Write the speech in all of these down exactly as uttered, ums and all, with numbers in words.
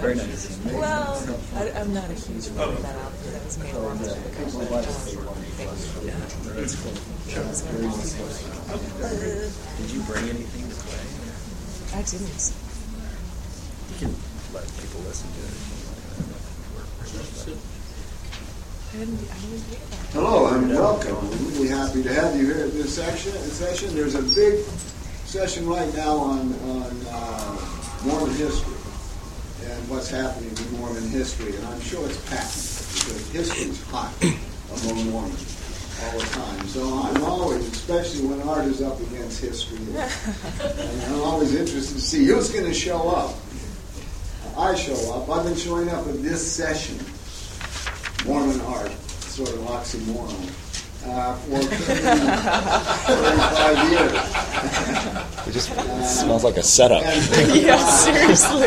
Very nice. Well, I, I'm not a huge fan of that outfit. That was made a long time ago. But, um, thank you. Yeah, that's cool. It was one of those people like, uh, Did you bring anything to play? I didn't. You can let people listen to it. I didn't, I didn't hear that. Hello and welcome. We're really happy to have you here at this section. session. There's a big session right now on, on uh, Mormon history and what's happening in Mormon history. And I'm sure it's packed because history's hot among Mormons all the time. So I'm always, especially when art is up against history, and I'm always interested to see who's going to show up. I show up. I've been showing up at this session, Mormon art, sort of oxymoron, uh, for thirty-five years. It just it smells like a setup. And, Yeah, seriously.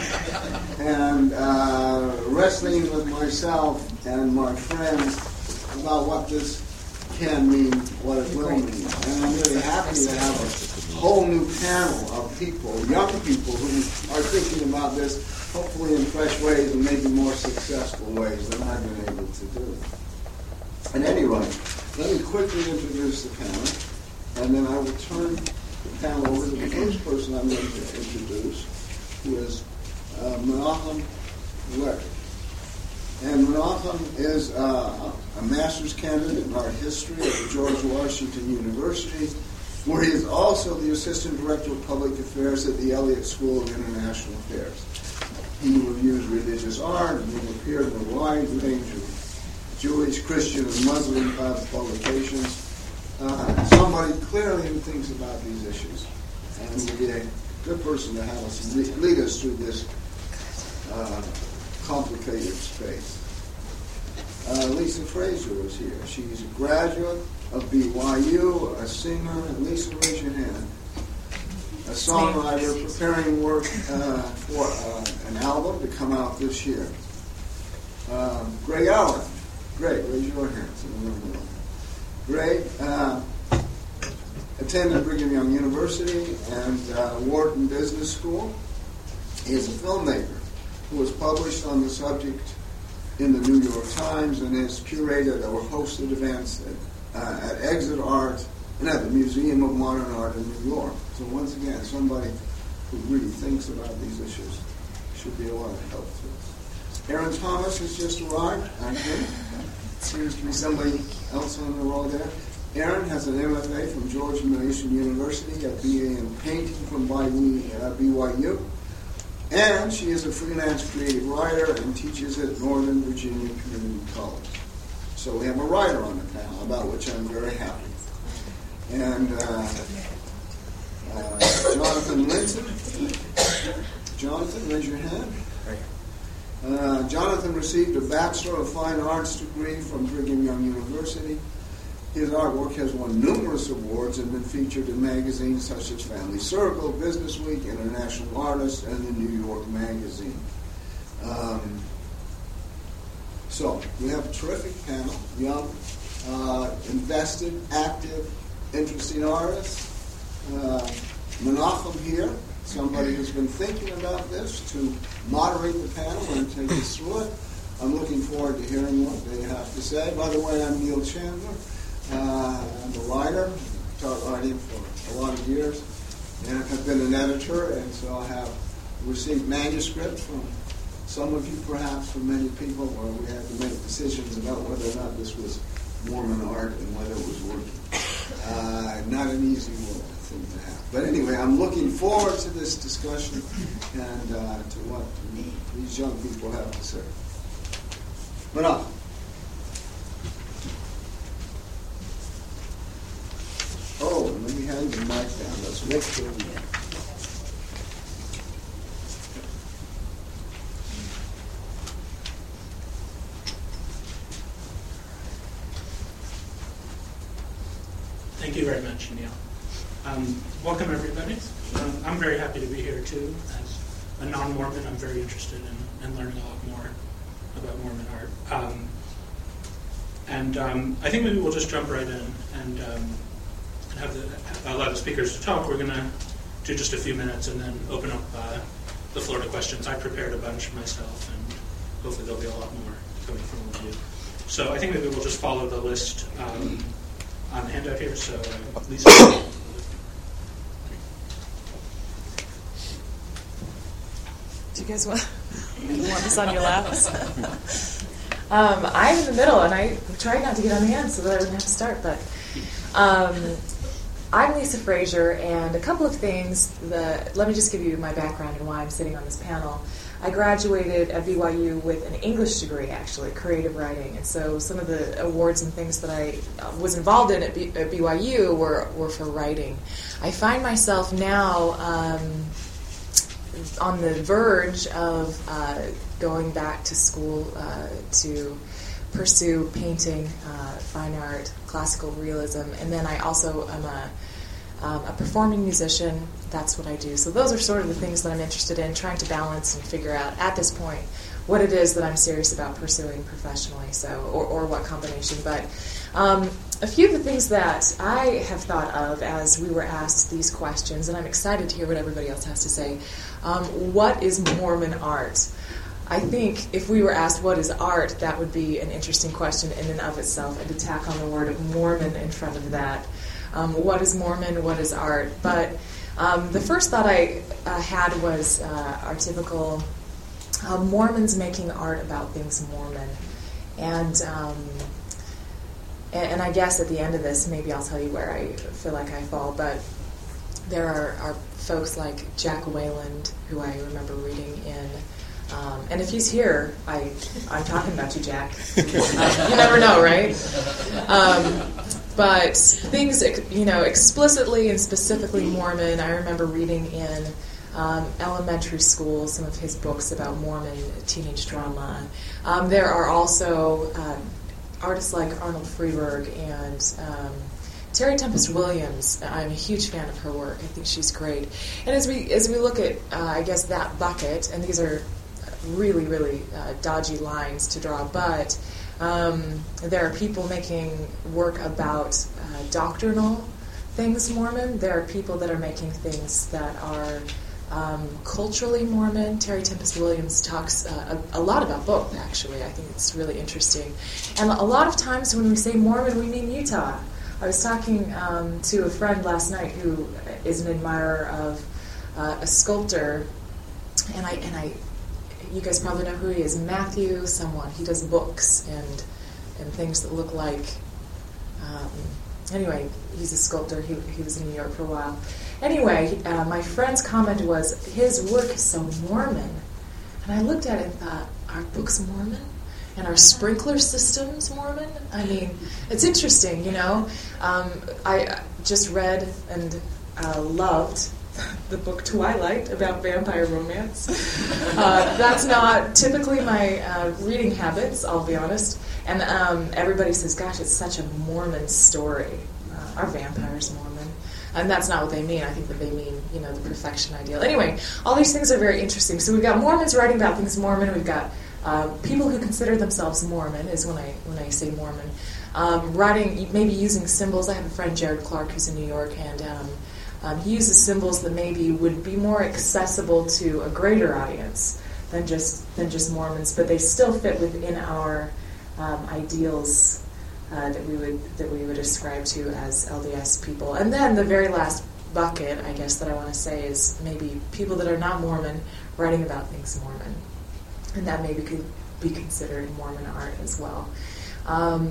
and uh, wrestling with myself and my friends about what this can mean, what it will mean. And I'm really happy to have a whole new panel of people, young people, who are thinking about this, hopefully in fresh ways and maybe more successful ways than I've been able to do. And anyway, let me quickly introduce the panel, and then I will turn the panel over to the first person I'm going to introduce, who is uh, Menachem Leck. And Menachem is uh, a master's candidate in art history at the George Washington University, where he is also the assistant director of public affairs at the Elliott School of International Affairs. He reviews religious art, and he appeared in a wide range of Jewish, Christian, and Muslim publications. Uh, somebody clearly who thinks about these issues, and would be a good person to have us lead us through this uh, complicated space. Uh, Lisa Fraser is here. She's a graduate of B Y U, a singer. Lisa, raise your hand. A songwriter preparing work uh, for uh, an album to come out this year. Uh, Greg Allen. Greg, raise your hands. Greg uh, attended Brigham Young University and uh, Wharton Business School. He is a filmmaker who was published on the subject in the New York Times and has curated or hosted events at, uh, at Exit Art and at the Museum of Modern Art in New York. So once again, somebody who really thinks about these issues should be a lot of help to us. Aaron Thomas has just arrived. I think. Seems to be somebody else on the roll there. Aaron has an M F A from George Mason University, a B A in painting from B Y U. And she is a freelance creative writer and teaches at Northern Virginia Community College. So we have a writer on the panel, about which I'm very happy. And uh, uh, Jonathan Linton. Jonathan, raise your hand. Uh, Jonathan received a Bachelor of Fine Arts degree from Brigham Young University. His artwork has won numerous awards and been featured in magazines such as Family Circle, Business Week, International Artist, and the New York Magazine. Um, so, we have a terrific panel, young, uh, invested, active, interesting artists. Uh, Menachem here, somebody who's been thinking about this to moderate the panel and take us through it. I'm looking forward to hearing what they have to say. By the way, I'm Neil Chandler. Uh, I'm a writer. I've taught writing for a lot of years, and I've been an editor, and so I have received manuscripts from some of you, perhaps from many people, where we had to make decisions about whether or not this was Mormon art and whether it was working. Uh, not an easy thing to have. But anyway, I'm looking forward to this discussion and uh, to what these young people have to say. But uh, oh, and let me hand the mic down. Let's make sure we Thank you very much, Neil. Um, welcome, everybody. Um, I'm very happy to be here, too. As a non-Mormon, I'm very interested in, in learning a lot more about Mormon art. Um, and um, I think maybe we'll just jump right in and um, have the, allow the speakers to talk. We're going to do just a few minutes and then open up uh, the floor to questions. I prepared a bunch myself, and hopefully there'll be a lot more coming from all of you. So I think maybe we'll just follow the list um, on the handout here. So uh, Lisa. Do you guys want, you want this on your laps? um, I'm in the middle, and I tried not to get on the end so that I wouldn't have to start. But um, I'm Lisa Frazier, and a couple of things. That, let me just give you my background and why I'm sitting on this panel. I graduated at B Y U with an English degree, actually, creative writing. And so some of the awards and things that I was involved in at, B, at B Y U were, were for writing. I find myself now um, on the verge of uh, going back to school uh, to pursue painting, uh, fine art, classical realism, and then I also am a Um, a performing musician. That's what I do. So those are sort of the things that I'm interested in, trying to balance and figure out at this point what it is that I'm serious about pursuing professionally, so or, or what combination. But um, a few of the things that I have thought of as we were asked these questions, and I'm excited to hear what everybody else has to say. Um, what is Mormon art? I think if we were asked what is art, that would be an interesting question in and of itself, and to tack on the word of Mormon in front of that. Um, what is Mormon? What is art? But um, the first thought I uh, had was uh, our typical uh, Mormons making art about things Mormon. And, um, and and I guess at the end of this, maybe I'll tell you where I feel like I fall. But there are, are folks like Jack Wayland, who I remember reading in. Um, and if he's here, I, I'm talking about you, Jack. Um, you never know, right? Um, But things, you know, explicitly and specifically Mormon, I remember reading in um, elementary school some of his books about Mormon teenage drama. Um, there are also uh, artists like Arnold Freeberg and um, Terry Tempest Williams. I'm a huge fan of her work. I think she's great. And as we as we look at, uh, I guess, that bucket, and these are really, really uh, dodgy lines to draw, but Um, there are people making work about uh, doctrinal things Mormon. There are people that are making things that are um, culturally Mormon. Terry Tempest Williams talks uh, a, a lot about both, actually. I think it's really interesting. And a lot of times when we say Mormon, we mean Utah. I was talking um, to a friend last night who is an admirer of uh, a sculptor, and I and I you guys probably know who he is, Matthew someone. He does books and and things that look like, um, anyway, he's a sculptor. He, he was in New York for a while. Anyway, uh, my friend's comment was, his work is so Mormon. And I looked at it and thought, are books Mormon? And are sprinkler systems Mormon? I mean, it's interesting, you know. Um, I just read and uh, loved the book Twilight about vampire romance. Uh, that's not typically my uh, reading habits, I'll be honest. And um, everybody says, gosh, it's such a Mormon story. Uh, are vampires Mormon? And that's not what they mean. I think that they mean, you know, the perfection ideal. Anyway, all these things are very interesting. So we've got Mormons writing about things Mormon. We've got uh, people who consider themselves Mormon, is when I when I say Mormon. Um, writing, maybe using symbols. I have a friend, Jared Clark, who's in New York, and um, Um, he uses symbols that maybe would be more accessible to a greater audience than just than just Mormons, but they still fit within our um, ideals uh, that we would that we would ascribe to as L D S people. And then the very last bucket, I guess, that I want to say is maybe people that are not Mormon writing about things Mormon, and that maybe could be considered Mormon art as well. Um,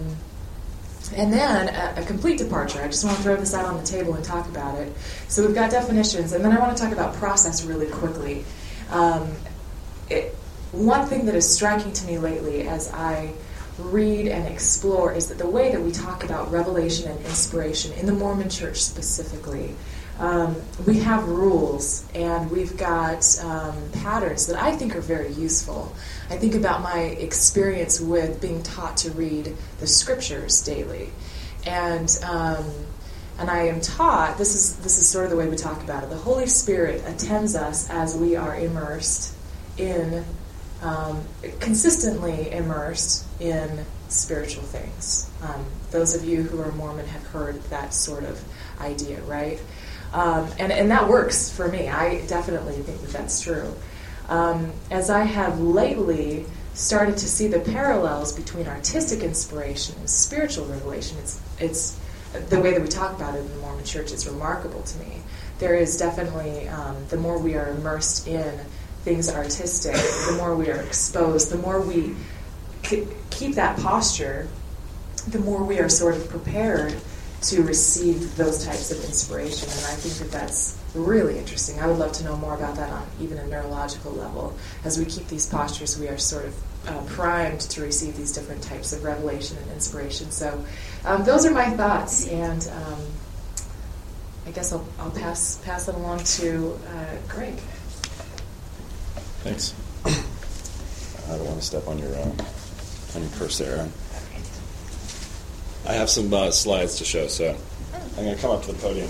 And then a, a complete departure. I just want to throw this out on the table and talk about it. So we've got definitions, and then I want to talk about process really quickly. Um, it, one thing that is striking to me lately as I read and explore is that the way that we talk about revelation and inspiration in the Mormon Church specifically, um, we have rules and we've got um, patterns that I think are very useful. I think about my experience with being taught to read the scriptures daily, and um, and I am taught, this is this is sort of the way we talk about it, the Holy Spirit attends us as we are immersed in, um, consistently immersed in spiritual things. Um, those of you who are Mormon have heard that sort of idea, right? Um, and, and that works for me. I definitely think that that's true. Um, as I have lately started to see the parallels between artistic inspiration and spiritual revelation, it's, it's the way that we talk about it in the Mormon Church is remarkable to me. There is definitely, um, the more we are immersed in things artistic, the more we are exposed, the more we c- keep that posture, the more we are sort of prepared to receive those types of inspiration. And I think that that's really interesting. I would love to know more about that on even a neurological level. As we keep these postures, we are sort of uh, primed to receive these different types of revelation and inspiration. So um, those are my thoughts, and um, I guess I'll, I'll pass pass it along to uh, Greg. Thanks. I don't want to step on your uh, on your purse there. I have some uh, slides to show, so I'm going to come up to the podium.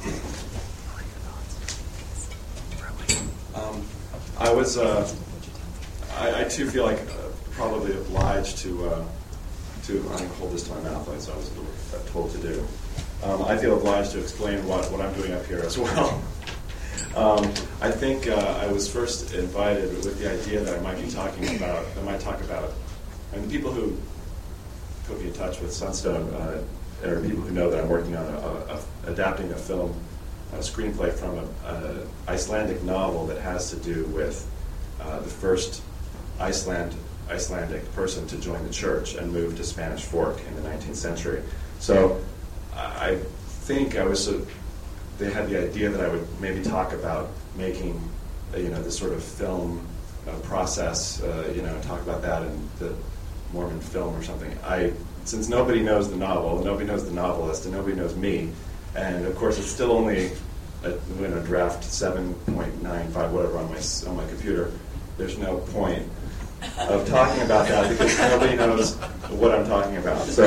Um, I was, uh, I, I too feel like uh, probably obliged to, uh, to, I'm going to hold this to my mouth, as I was told to do. Um, I feel obliged to explain what, what I'm doing up here as well. um, I think uh, I was first invited with the idea that I might be talking about, I might talk about, and the people who put me in touch with Sunstone uh, are people who know that I'm working on a, a, a, adapting a film, a screenplay from an Icelandic novel that has to do with uh, the first Iceland Icelandic person to join the church and move to Spanish Fork in the nineteenth century. So I think I was, uh, they had the idea that I would maybe talk about making, uh, you know, this sort of film uh, process, uh, you know, talk about that in the Mormon film or something. I, since nobody knows the novel, nobody knows the novelist, and nobody knows me, and of course it's still only a, you know, draft seven point nine five whatever on my on my computer. There's no point of talking about that because nobody knows what I'm talking about. So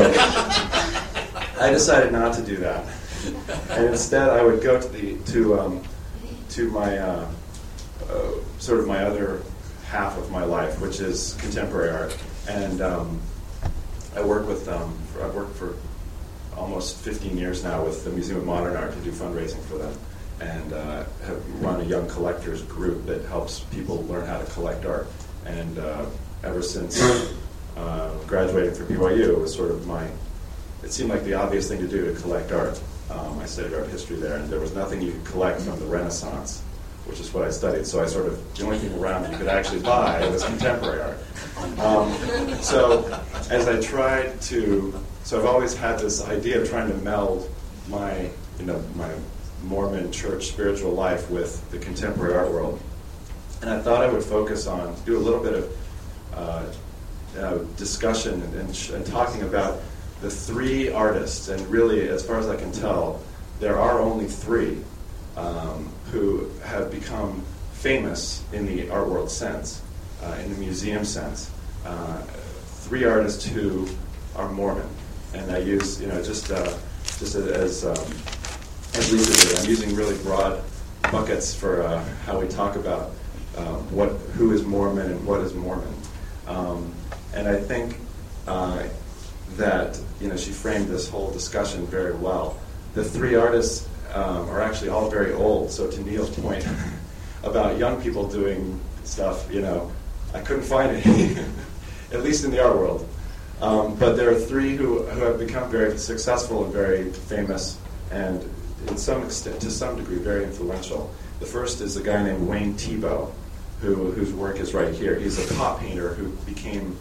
I decided not to do that, and instead I would go to the to um, to my uh, uh, sort of my other half of my life, which is contemporary art. And um, I work with um, for, I've worked for almost fifteen years now with the Museum of Modern Art to do fundraising for them, and uh, have run a young collectors group that helps people learn how to collect art. And uh, ever since uh, graduating from B Y U, it was sort of my, it seemed like the obvious thing to do to collect art. Um, I studied art history there, and there was nothing you could collect from the Renaissance, which is what I studied. So I sort of, the only thing around that you could actually buy was contemporary art. Um, so as I tried to, so I've always had this idea of trying to meld my, you know, my Mormon church spiritual life with the contemporary art world. And I thought I would focus on, do a little bit of uh, uh, discussion and, and, sh- and talking about the three artists, and really, as far as I can tell, there are only three um, who have become famous in the art world sense, uh, in the museum sense. Uh, three artists who are Mormon, and I use, you know, just uh, just as um, as Lisa did, I'm using really broad buckets for uh, how we talk about uh, what who is Mormon and what is Mormon, um, and I think uh, that, you know, she framed this whole discussion very well. The three artists um, are actually all very old, so to Neil's point about young people doing stuff, you know, I couldn't find any, at least in the art world. Um, but there are three who, who have become very successful and very famous, and in some extent, to some degree, very influential. The first is a guy named Wayne Thiebaud, who, whose work is right here. He's a pop painter who became,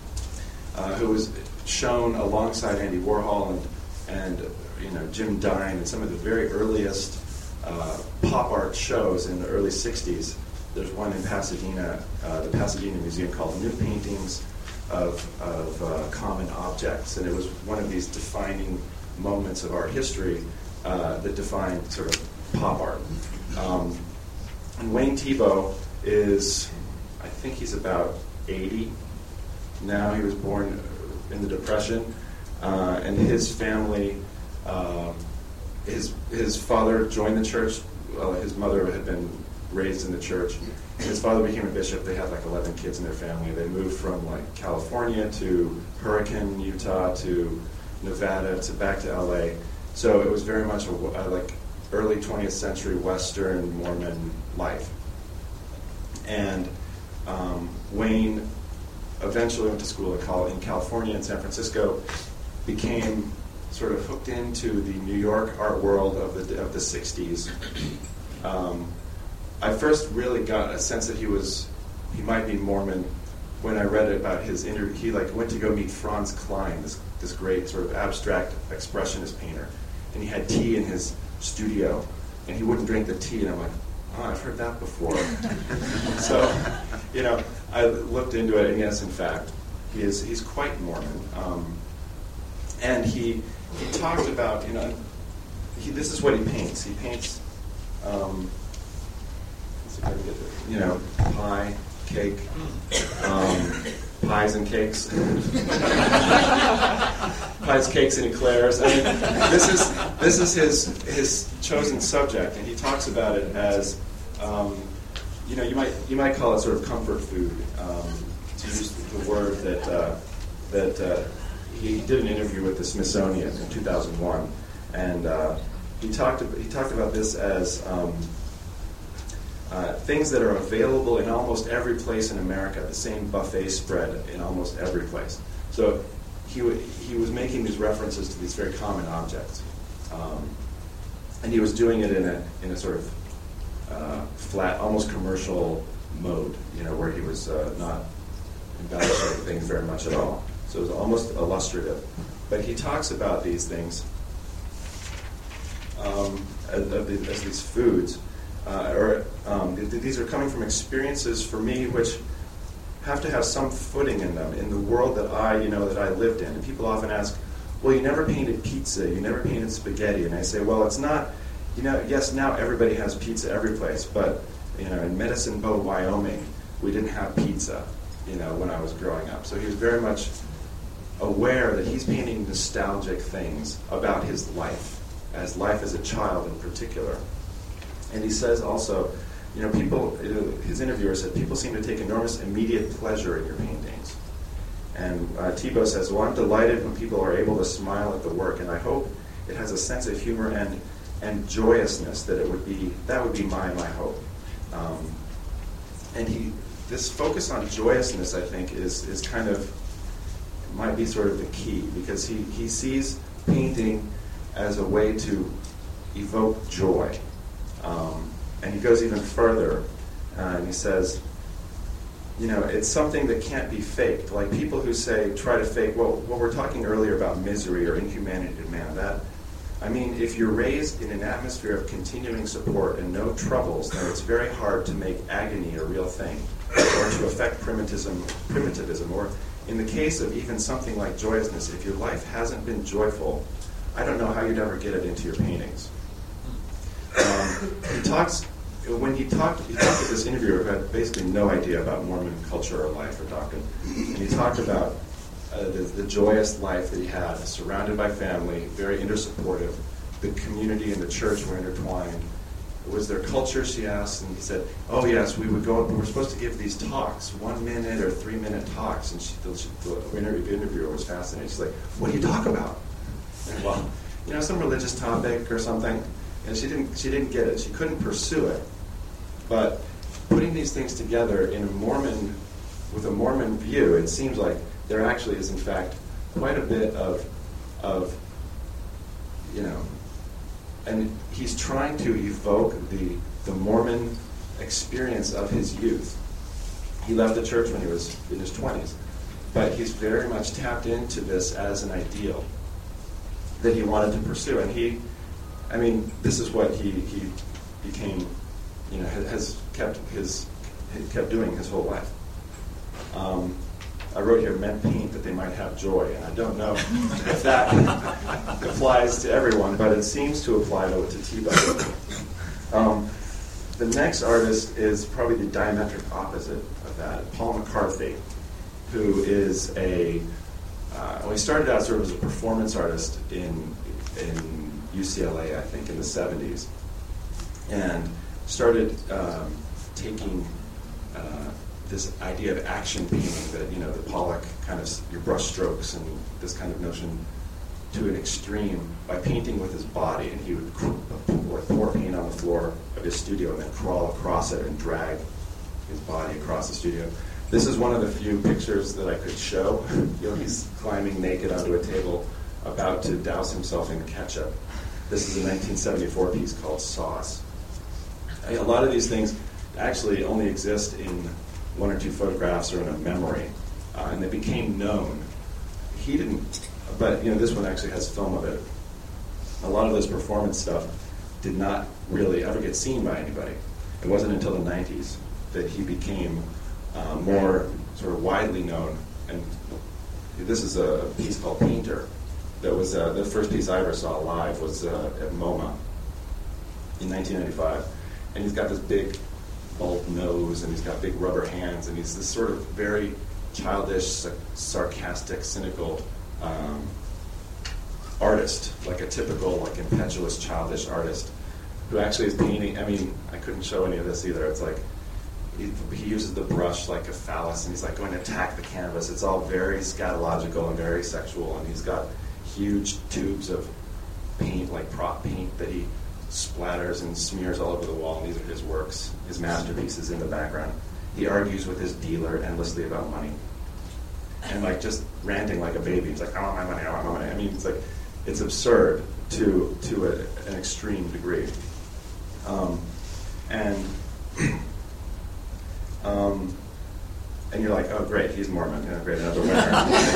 uh, who was shown alongside Andy Warhol and, and you know, Jim Dine and some of the very earliest uh, pop art shows in the early sixties. There's one in Pasadena, uh, the Pasadena Museum, called New Paintings of, of uh, Common Objects, and it was one of these defining moments of art history uh, that defined sort of pop art. Um, and Wayne Thiebaud is, I think he's about eighty now. He was born in the Depression, uh, and his family, um, his his father joined the church. Well, his mother had been raised in the church. His father became a bishop. They had like eleven kids in their family. They moved from like California to Hurricane, Utah, to Nevada, to back to L A. So it was very much a, a like early twentieth century Western Mormon life. And um, Wayne eventually went to school in, Cal- in California and San Francisco, became sort of hooked into the New York art world of the of the sixties. Um, I first really got a sense that he was he might be Mormon when I read about his interview. He like went to go meet Franz Klein, this this great sort of abstract expressionist painter, and he had tea in his studio, and he wouldn't drink the tea, and I'm like, oh, I've heard that before. So, you know, I looked into it, and yes, in fact, he is he's quite Mormon. Um, and he he talked about, you know, he, this is what he paints. He paints, um, let's see if I can get it, you know, pie, cake, um, pies and cakes, pies, cakes, and eclairs. I mean, this is this is his his chosen subject, and he talks about it as, um, you know, you might you might call it sort of comfort food, um, to use the word that uh, that uh, he did an interview with the Smithsonian in two thousand one, and uh, he talked he talked about this as um, uh, things that are available in almost every place in America, the same buffet spread in almost every place. So he w- he was making these references to these very common objects, um, and he was doing it in a in a sort of uh, flat, almost commercial mode, you know, where he was uh, not embellishing things very much at all. So it was almost illustrative. But he talks about these things um, as, as these foods, uh, or um, these are coming from experiences for me which have to have some footing in them in the world that I, you know, that I lived in. And people often ask, well, you never painted pizza, you never painted spaghetti. And I say, well, it's not, you know, yes, now everybody has pizza every place, but, you know, in Medicine Bow, Wyoming, we didn't have pizza, you know, when I was growing up. So he was very much aware that he's painting nostalgic things about his life, as life as a child in particular. And he says also, you know, people, his interviewer said, people seem to take enormous immediate pleasure in your paintings. And uh, Thibault says, well, I'm delighted when people are able to smile at the work, and I hope it has a sense of humor and and joyousness that it would be, that would be my, my hope. Um, and he, this focus on joyousness, I think, is is kind of, might be sort of the key, because he, he sees painting as a way to evoke joy. Um, and he goes even further, uh, and he says, you know, it's something that can't be faked. Like people who say, try to fake, well, what we're talking earlier about misery or inhumanity to man, that, I mean, if you're raised in an atmosphere of continuing support and no troubles, then it's very hard to make agony a real thing, or to affect primitivism, primitivism, or in the case of even something like joyousness, if your life hasn't been joyful, I don't know how you'd ever get it into your paintings. Um, he talks, when he talked, he talked with this interviewer who had basically no idea about Mormon culture or life or doctrine, and he talked about uh, the, the joyous life that he had, surrounded by family, very intersupportive. The community and the church were intertwined. Was there culture, she asked, and he said, oh yes, we would go, we were supposed to give these talks, one minute or three minute talks, and she, the, the interview, interviewer was fascinated. She's like, what do you talk about? And well, you know, some religious topic or something, and she didn't, she didn't get it, she couldn't pursue it. But putting these things together in a Mormon, with a Mormon view, it seems like there actually is in fact quite a bit of, of, you know, and he's trying to evoke the, the Mormon experience of his youth. He left the church when he was in his twenties, but he's very much tapped into this as an ideal that he wanted to pursue. And he, I mean, this is what he, he became, you know, has kept his, kept doing his whole life. Um, I wrote here, men paint that they might have joy, and I don't know if that applies to everyone, but it seems to apply to, to Thibault. Um, the next artist is probably the diametric opposite of that, Paul McCarthy, who is a, uh, well, he started out sort of as a performance artist in, in U C L A, I think, in the seventies, and started um, taking uh, this idea of action painting, that, you know, the Pollock kind of your brush strokes and this kind of notion to an extreme by painting with his body, and he would pour paint on the floor of his studio and then crawl across it and drag his body across the studio. This is one of the few pictures that I could show. You know, he's climbing naked onto a table, about to douse himself in ketchup. This is a nineteen seventy-four piece called Sauce. A lot of these things actually only exist in one or two photographs or in a memory, uh, and they became known. He didn't, but you know, this one actually has film of it. A lot of this performance stuff did not really ever get seen by anybody. It wasn't until the nineties that he became uh, more sort of widely known. And this is a piece called Painter. That was uh, the first piece I ever saw live was uh, at MoMA in nineteen ninety-five. And he's got this big bulb nose, and he's got big rubber hands, and he's this sort of very childish, sarcastic, cynical um, artist, like a typical, like impetuous, childish artist, who actually is painting. I mean, I couldn't show any of this either. It's like he, he uses the brush like a phallus, and he's like going to attack the canvas. It's all very scatological and very sexual, and he's got huge tubes of paint, like prop paint, that he splatters and smears all over the wall, and these are his works, his masterpieces in the background. He argues with his dealer endlessly about money. And like just ranting like a baby. He's like, I want my money, I want my money. I mean, it's like, it's absurd to to a, an extreme degree. Um, and um, and you're like, oh great, he's Mormon. Yeah, great, another winner.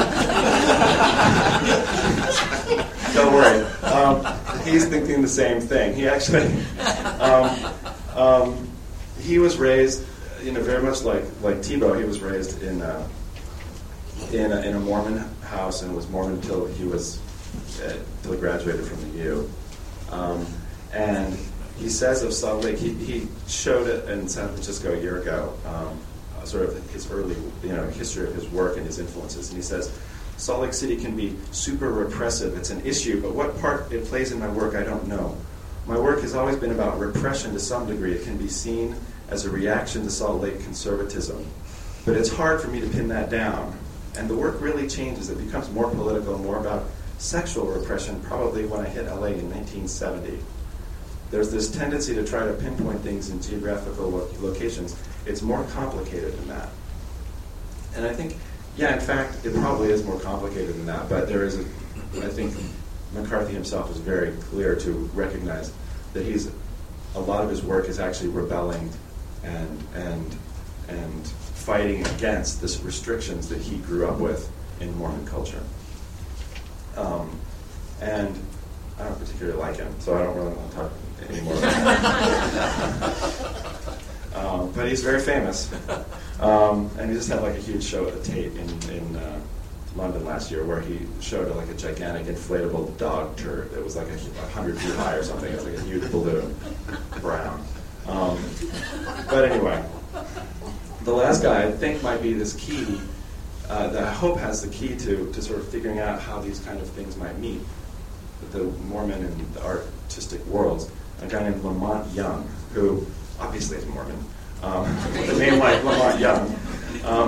Don't worry. Um, he's thinking the same thing. He actually, um, um, he was raised, you know, very much like like Thibaut. He was raised in a, in a, in a Mormon house and was Mormon until he was uh, until he graduated from the U. Um, and he says of Salt Lake, he, he showed it in San Francisco a year ago. Um, sort of his early, you know, history of his work and his influences, and he says, Salt Lake City can be super repressive. It's an issue, but what part it plays in my work, I don't know. My work has always been about repression to some degree. It can be seen as a reaction to Salt Lake conservatism, but it's hard for me to pin that down. And the work really changes. It becomes more political, more about sexual repression, probably when I hit L A in nineteen seventy. There's this tendency to try to pinpoint things in geographical lo- locations. It's more complicated than that. And I think, yeah, in fact, it probably is more complicated than that, but there is a, I think McCarthy himself is very clear to recognize that he's, a lot of his work is actually rebelling and and and fighting against the restrictions that he grew up with in Mormon culture. Um, and I don't particularly like him, so I don't really want to talk anymore about him. Um, but he's very famous. Um, and he just had like a huge show at the Tate in, in uh, London last year where he showed like a gigantic inflatable dog turd that was like a, a hundred feet high or something. It was like a huge balloon, brown. Um, but anyway, the last guy I think might be this key, uh, that I hope has the key to, to sort of figuring out how these kind of things might meet, the Mormon and the artistic worlds. A guy named Lamont Young, who obviously is Mormon, um, with a name like Lamont Young. Um,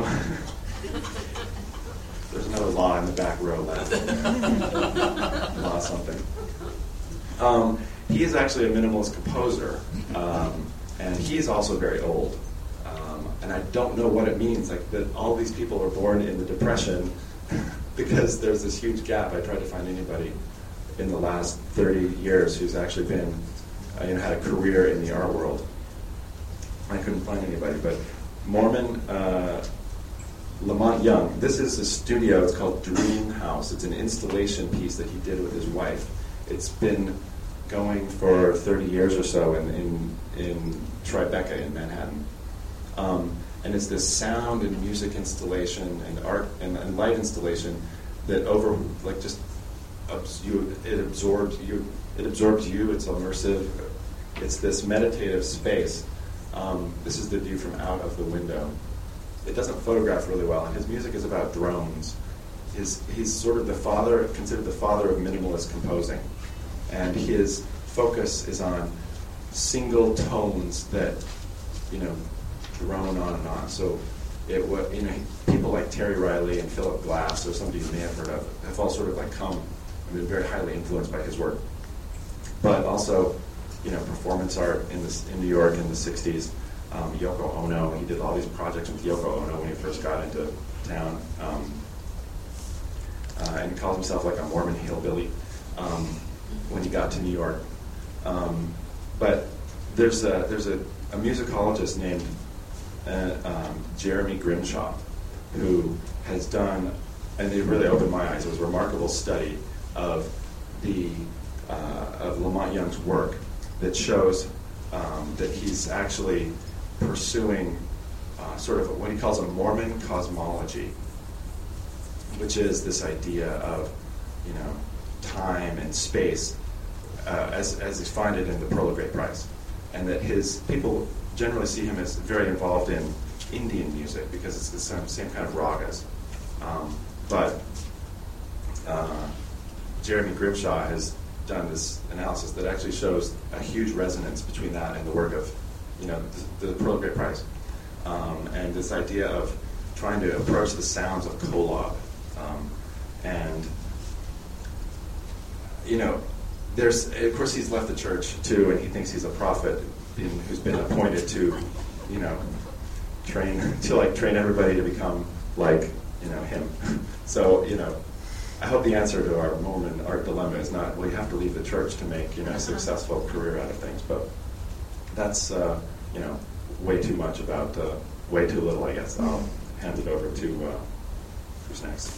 there's another law in the back row left. Law something. Um, he is actually a minimalist composer, um, and he's also very old. Um, and I don't know what it means, like that all these people are born in the Depression because there's this huge gap. I tried to find anybody in the last thirty years who's actually been, uh, you know, had a career in the art world. I couldn't find anybody, but Mormon, uh, Lamont Young, this is a studio, it's called Dream House. It's an installation piece that he did with his wife. It's been going for thirty years or so in, in, in Tribeca in Manhattan. Um, and it's this sound and music installation and art and, and light installation that over, like just, you, it absorbs you, it absorbs you, it's immersive. It's this meditative space. Um, this is the view from out of the window. It doesn't photograph really well, and his music is about drones. His, he's sort of the father, considered the father of minimalist composing, and his focus is on single tones that, you know, drone on and on. So, it was, you know, people like Terry Riley and Philip Glass, or somebody you may have heard of, have all sort of like come, I mean, very highly influenced by his work, but also, you know, performance art in this in New York in the sixties. um, Yoko Ono. He did all these projects with Yoko Ono when he first got into town. Um, uh, and he calls himself like a Mormon hillbilly um, when he got to New York. Um, but there's a, there's a, a musicologist named uh, um, Jeremy Grimshaw who has done, and they really opened my eyes, it was a remarkable study of the uh, of Lamont Young's work that shows um, that he's actually pursuing uh, sort of what he calls a Mormon cosmology, which is this idea of, you know, time and space uh, as as he's found it in the Pearl of Great Price, and that his people generally see him as very involved in Indian music because it's the same, same kind of ragas. Um, but uh, Jeremy Grimshaw has done this analysis that actually shows a huge resonance between that and the work of, you know, the, the Pearl of Great Price, um, and this idea of trying to approach the sounds of Kolob, um, and you know, there's of course he's left the church too, and he thinks he's a prophet in, who's been appointed to, you know, train to like train everybody to become like, you know, him. So, you know, I hope the answer to our Mormon art dilemma is not, well, you have to leave the church to make, you know, a successful career out of things. But that's, uh, you know, way too much about, uh, way too little, I guess. I'll hand it over to, uh, who's next?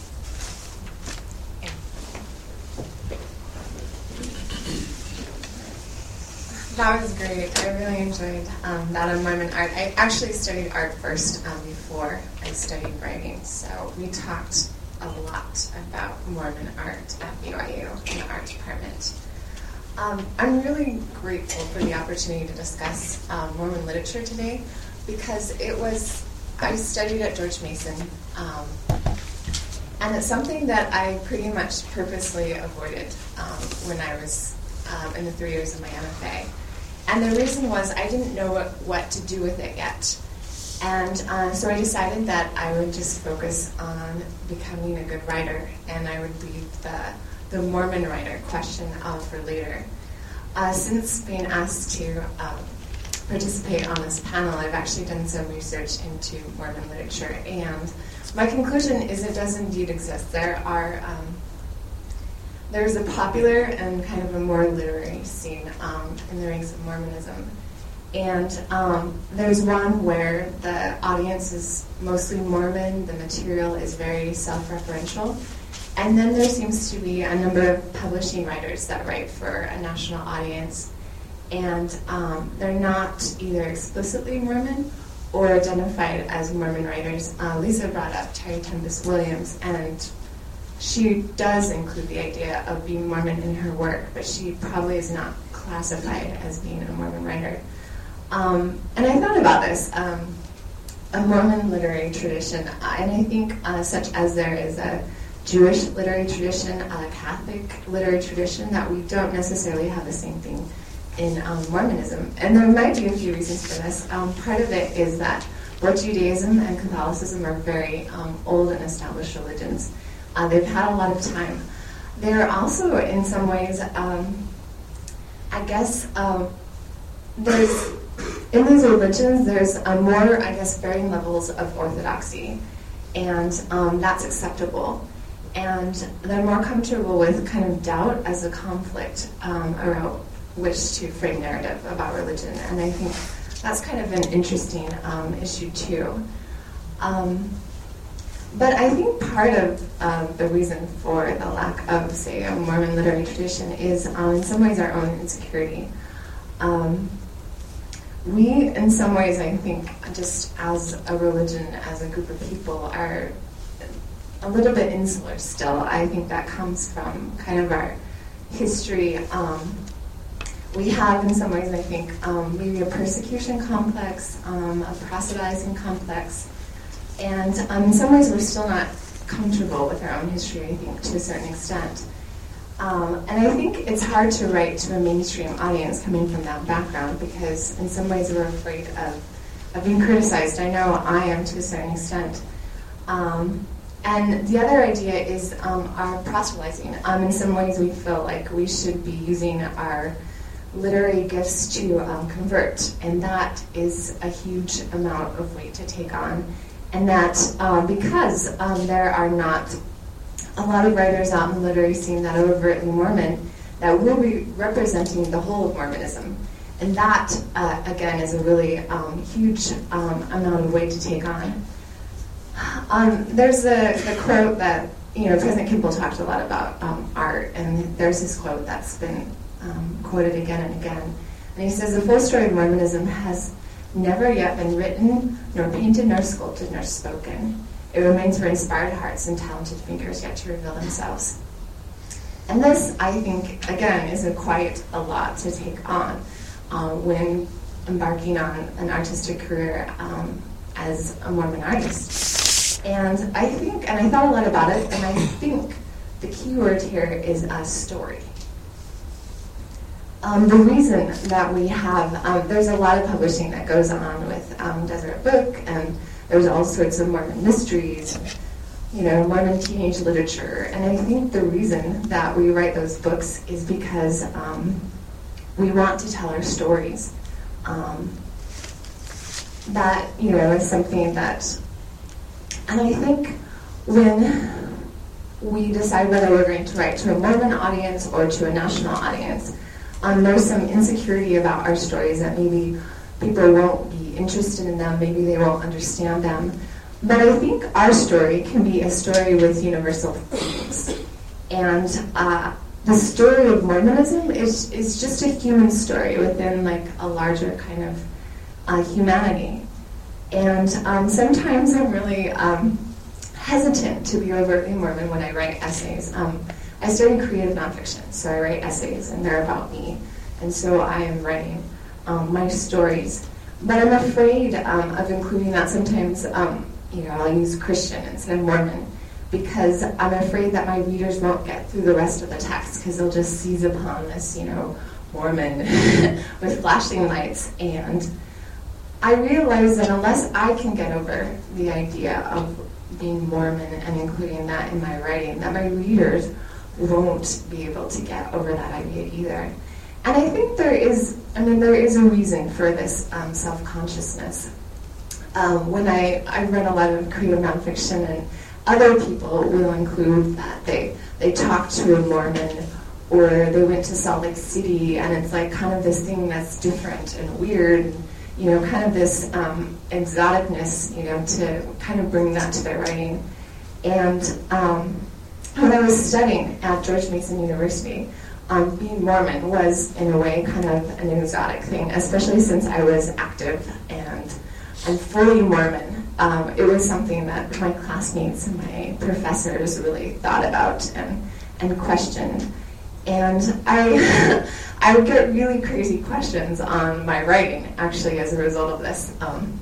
That was great. I really enjoyed um, that on Mormon art. I actually studied art first um, before I studied writing, so we talked a lot about Mormon art at B Y U in the art department. Um, I'm really grateful for the opportunity to discuss um, Mormon literature today because it was, I studied at George Mason, um, and it's something that I pretty much purposely avoided um, when I was um, in the three years of my M F A. And the reason was I didn't know what, what to do with it yet. And uh, so I decided that I would just focus on becoming a good writer, and I would leave the, the Mormon writer question uh, for later. Uh, since being asked to um, participate on this panel, I've actually done some research into Mormon literature, and my conclusion is it does indeed exist. There are um, There's a popular and kind of a more literary scene um, in the ranks of Mormonism. And um, there's one where the audience is mostly Mormon, the material is very self-referential, and then there seems to be a number of publishing writers that write for a national audience, and um, they're not either explicitly Mormon or identified as Mormon writers. Uh, Lisa brought up Terry Tempest Williams, and she does include the idea of being Mormon in her work, but she probably is not classified as being a Mormon writer. Um, and I thought about this, um, a Mormon literary tradition, uh, and I think uh, such as there is a Jewish literary tradition, a Catholic literary tradition, that we don't necessarily have the same thing in um, Mormonism. And there might be a few reasons for this. Um, part of it is that both Judaism and Catholicism are very um, old and established religions. Uh, they've had a lot of time. They're also, in some ways, um, I guess, um, there's, in these religions, there's a more, I guess, varying levels of orthodoxy, and um, that's acceptable. And they're more comfortable with kind of doubt as a conflict um, around which to frame narrative about religion. And I think that's kind of an interesting um, issue, too. Um, But I think part of uh, the reason for the lack of, say, a Mormon literary tradition is, um, in some ways, our own insecurity. Um, we, in some ways, I think, just as a religion, as a group of people, are a little bit insular still. I think that comes from kind of our history. Um, we have, in some ways, I think, um, maybe a persecution complex, um, a proselytizing complex. And um, in some ways, we're still not comfortable with our own history, I think, to a certain extent. Um, and I think it's hard to write to a mainstream audience coming from that background because in some ways we're afraid of, of being criticized. I know I am to a certain extent. Um, and the other idea is um, our proselytizing. Um, in some ways, we feel like we should be using our literary gifts to um, convert, and that is a huge amount of weight to take on. And that uh, because um, there are not a lot of writers out in the literary scene that are overtly Mormon, that will be representing the whole of Mormonism. And that, uh, again, is a really um, huge um, amount of weight to take on. Um, there's a, a quote that, you know, President Kimball talked a lot about um, art, and there's this quote that's been um, quoted again and again. And he says, "The full story of Mormonism has never yet been written, nor painted, nor sculpted, nor spoken. It remains for inspired hearts and talented fingers yet to reveal themselves." And this, I think, again, is a quite a lot to take on uh, when embarking on an artistic career um, as a Mormon artist. And I think, and I thought a lot about it, and I think the key word here is a story. Um, the reason that we have, um, there's a lot of publishing that goes on with um, Deseret Book, and there's all sorts of Mormon mysteries, and, you know, Mormon teenage literature. And I think the reason that we write those books is because um, we want to tell our stories. Um, that, you know, is something that, and I think when we decide whether we're going to write to a Mormon audience or to a national audience, um, there's some insecurity about our stories that maybe people won't be interested in them, maybe they won't understand them. But I think our story can be a story with universal themes. And uh, the story of Mormonism is, is just a human story within like a larger kind of uh, humanity. And um, sometimes I'm really um, hesitant to be overtly Mormon when I write essays. Um, I study creative nonfiction, so I write essays, and they're about me. And so I am writing um, my stories. But I'm afraid um, of including that sometimes, um, you know, I'll use Christian instead of Mormon, because I'm afraid that my readers won't get through the rest of the text, because they'll just seize upon this, you know, Mormon with flashing lights. And I realize that unless I can get over the idea of being Mormon and including that in my writing, that my readers won't be able to get over that idea either. And I think there is, I mean, there is a reason for this um, self-consciousness. Um, when I, I read a lot of creative nonfiction, and other people will include that they, they talked to a Mormon, or they went to Salt Lake City, and it's like kind of this thing that's different and weird, and, you know, kind of this um, exoticness, you know, to kind of bring that to their writing. And um, when I was studying at George Mason University, um, being Mormon was, in a way, kind of an exotic thing, especially since I was active and I'm fully Mormon. Um, it was something that my classmates and my professors really thought about and, and questioned. And I I would get really crazy questions on my writing, actually, as a result of this. Um,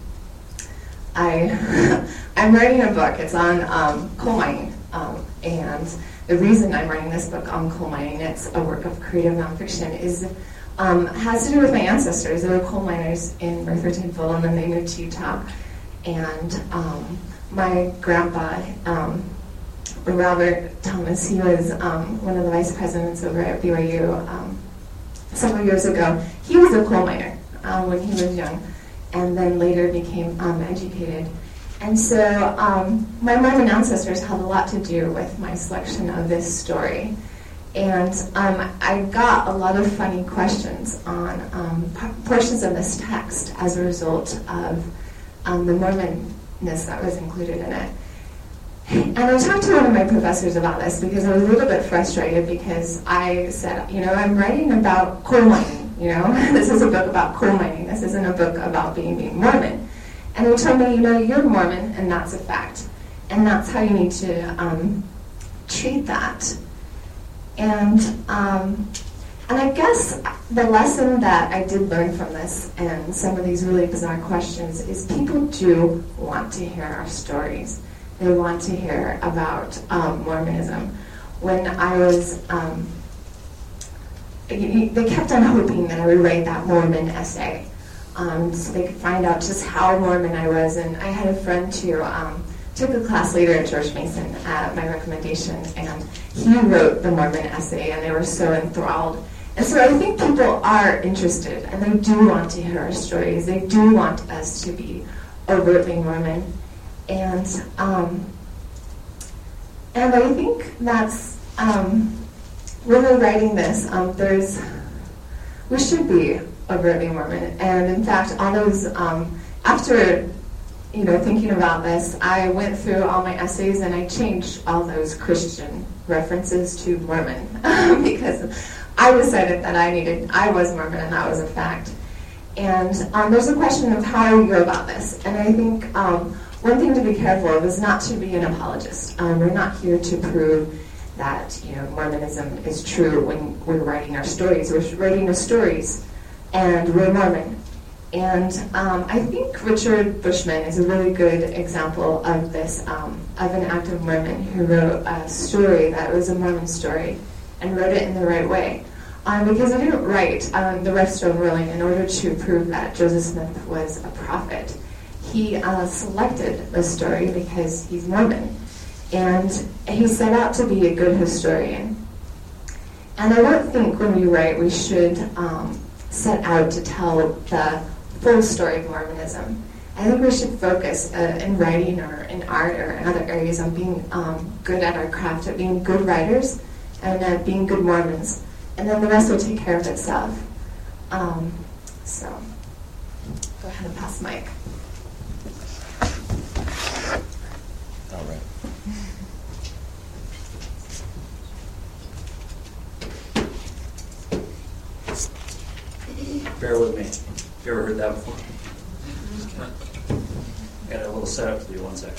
I, I'm writing a book. It's on um, coal mining. Um, and the reason I'm writing this book on coal mining, it's a work of creative nonfiction, is um, has to do with my ancestors. They were coal miners in Merthyr-Tydfil, and then they moved to Utah. And um, my grandpa, um, Robert Thomas, he was um, one of the vice presidents over at B Y U um, several years ago. He was a coal miner uh, when he was young, and then later became um, educated. And so um, my Mormon ancestors had a lot to do with my selection of this story. And um, I got a lot of funny questions on um, p- portions of this text as a result of um, the Mormonness that was included in it. And I talked to one of my professors about this because I was a little bit frustrated, because I said, you know, I'm writing about coal mining, you know. This is a book about coal mining. This isn't a book about being, being Mormon. And he told me, you know, you're Mormon, and that's a fact. And that's how you need to um, treat that. And um, and I guess the lesson that I did learn from this and some of these really bizarre questions is people do want to hear our stories. They want to hear about um, Mormonism. When I was, um, they kept on hoping that I would write that Mormon essay. Um, so they could find out just how Mormon I was. And I had a friend who um, took a class later at George Mason at my recommendation, and he wrote the Mormon essay, and they were so enthralled. And so I think people are interested, and they do want to hear our stories. They do want us to be overtly Mormon. And um, and I think that's, um, when we're writing this, um, there's, we should be overtly Mormon. And in fact, all those, um, after, you know, thinking about this, I went through all my essays and I changed all those Christian references to Mormon because I decided that I needed, I was Mormon and that was a fact. And um, there's a question of how we go about this. And I think um, one thing to be careful of is not to be an apologist. Um, we're not here to prove that, you know, Mormonism is true when we're writing our stories. We're writing our stories and we're Mormon. And um, I think Richard Bushman is a really good example of this, um, of an active Mormon who wrote a story that was a Mormon story and wrote it in the right way. Um, because I didn't write um, the Redstone ruling in order to prove that Joseph Smith was a prophet. He uh, selected the story because he's Mormon. And he set out to be a good historian. And I don't think when we write we should um, set out to tell the full story of Mormonism. I think we should focus uh, in writing or in art or in other areas on being um, good at our craft, at being good writers and at being good Mormons. And then the rest will take care of itself. Um, so, go ahead and pass the mic. All right. Bear with me. Have you ever heard that before? I got a little setup to do. One sec.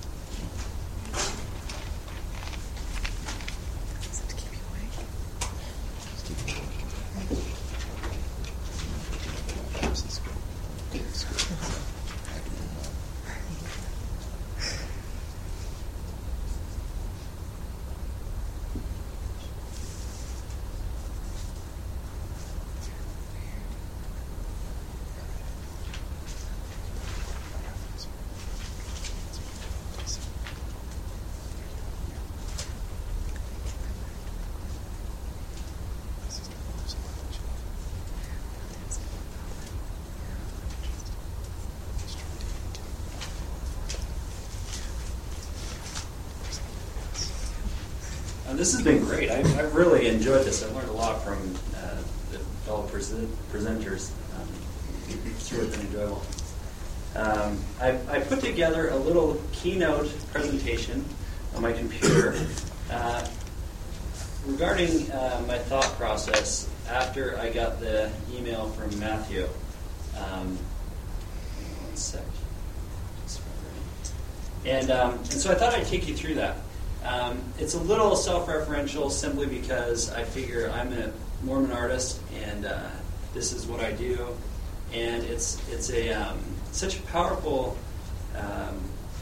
This has been great. I, I've really enjoyed this. I've learned a lot from uh, the fellow present, presenters. Um, it's really been enjoyable. Um, I, I put together a little keynote presentation on my computer uh, regarding uh, my thought process after I got the email from Matthew. Um, one sec. And, um, and so I thought I'd take you through that. Um, it's a little self-referential simply because I figure I'm a Mormon artist and uh, this is what I do, and it's it's a um, such a powerful, um,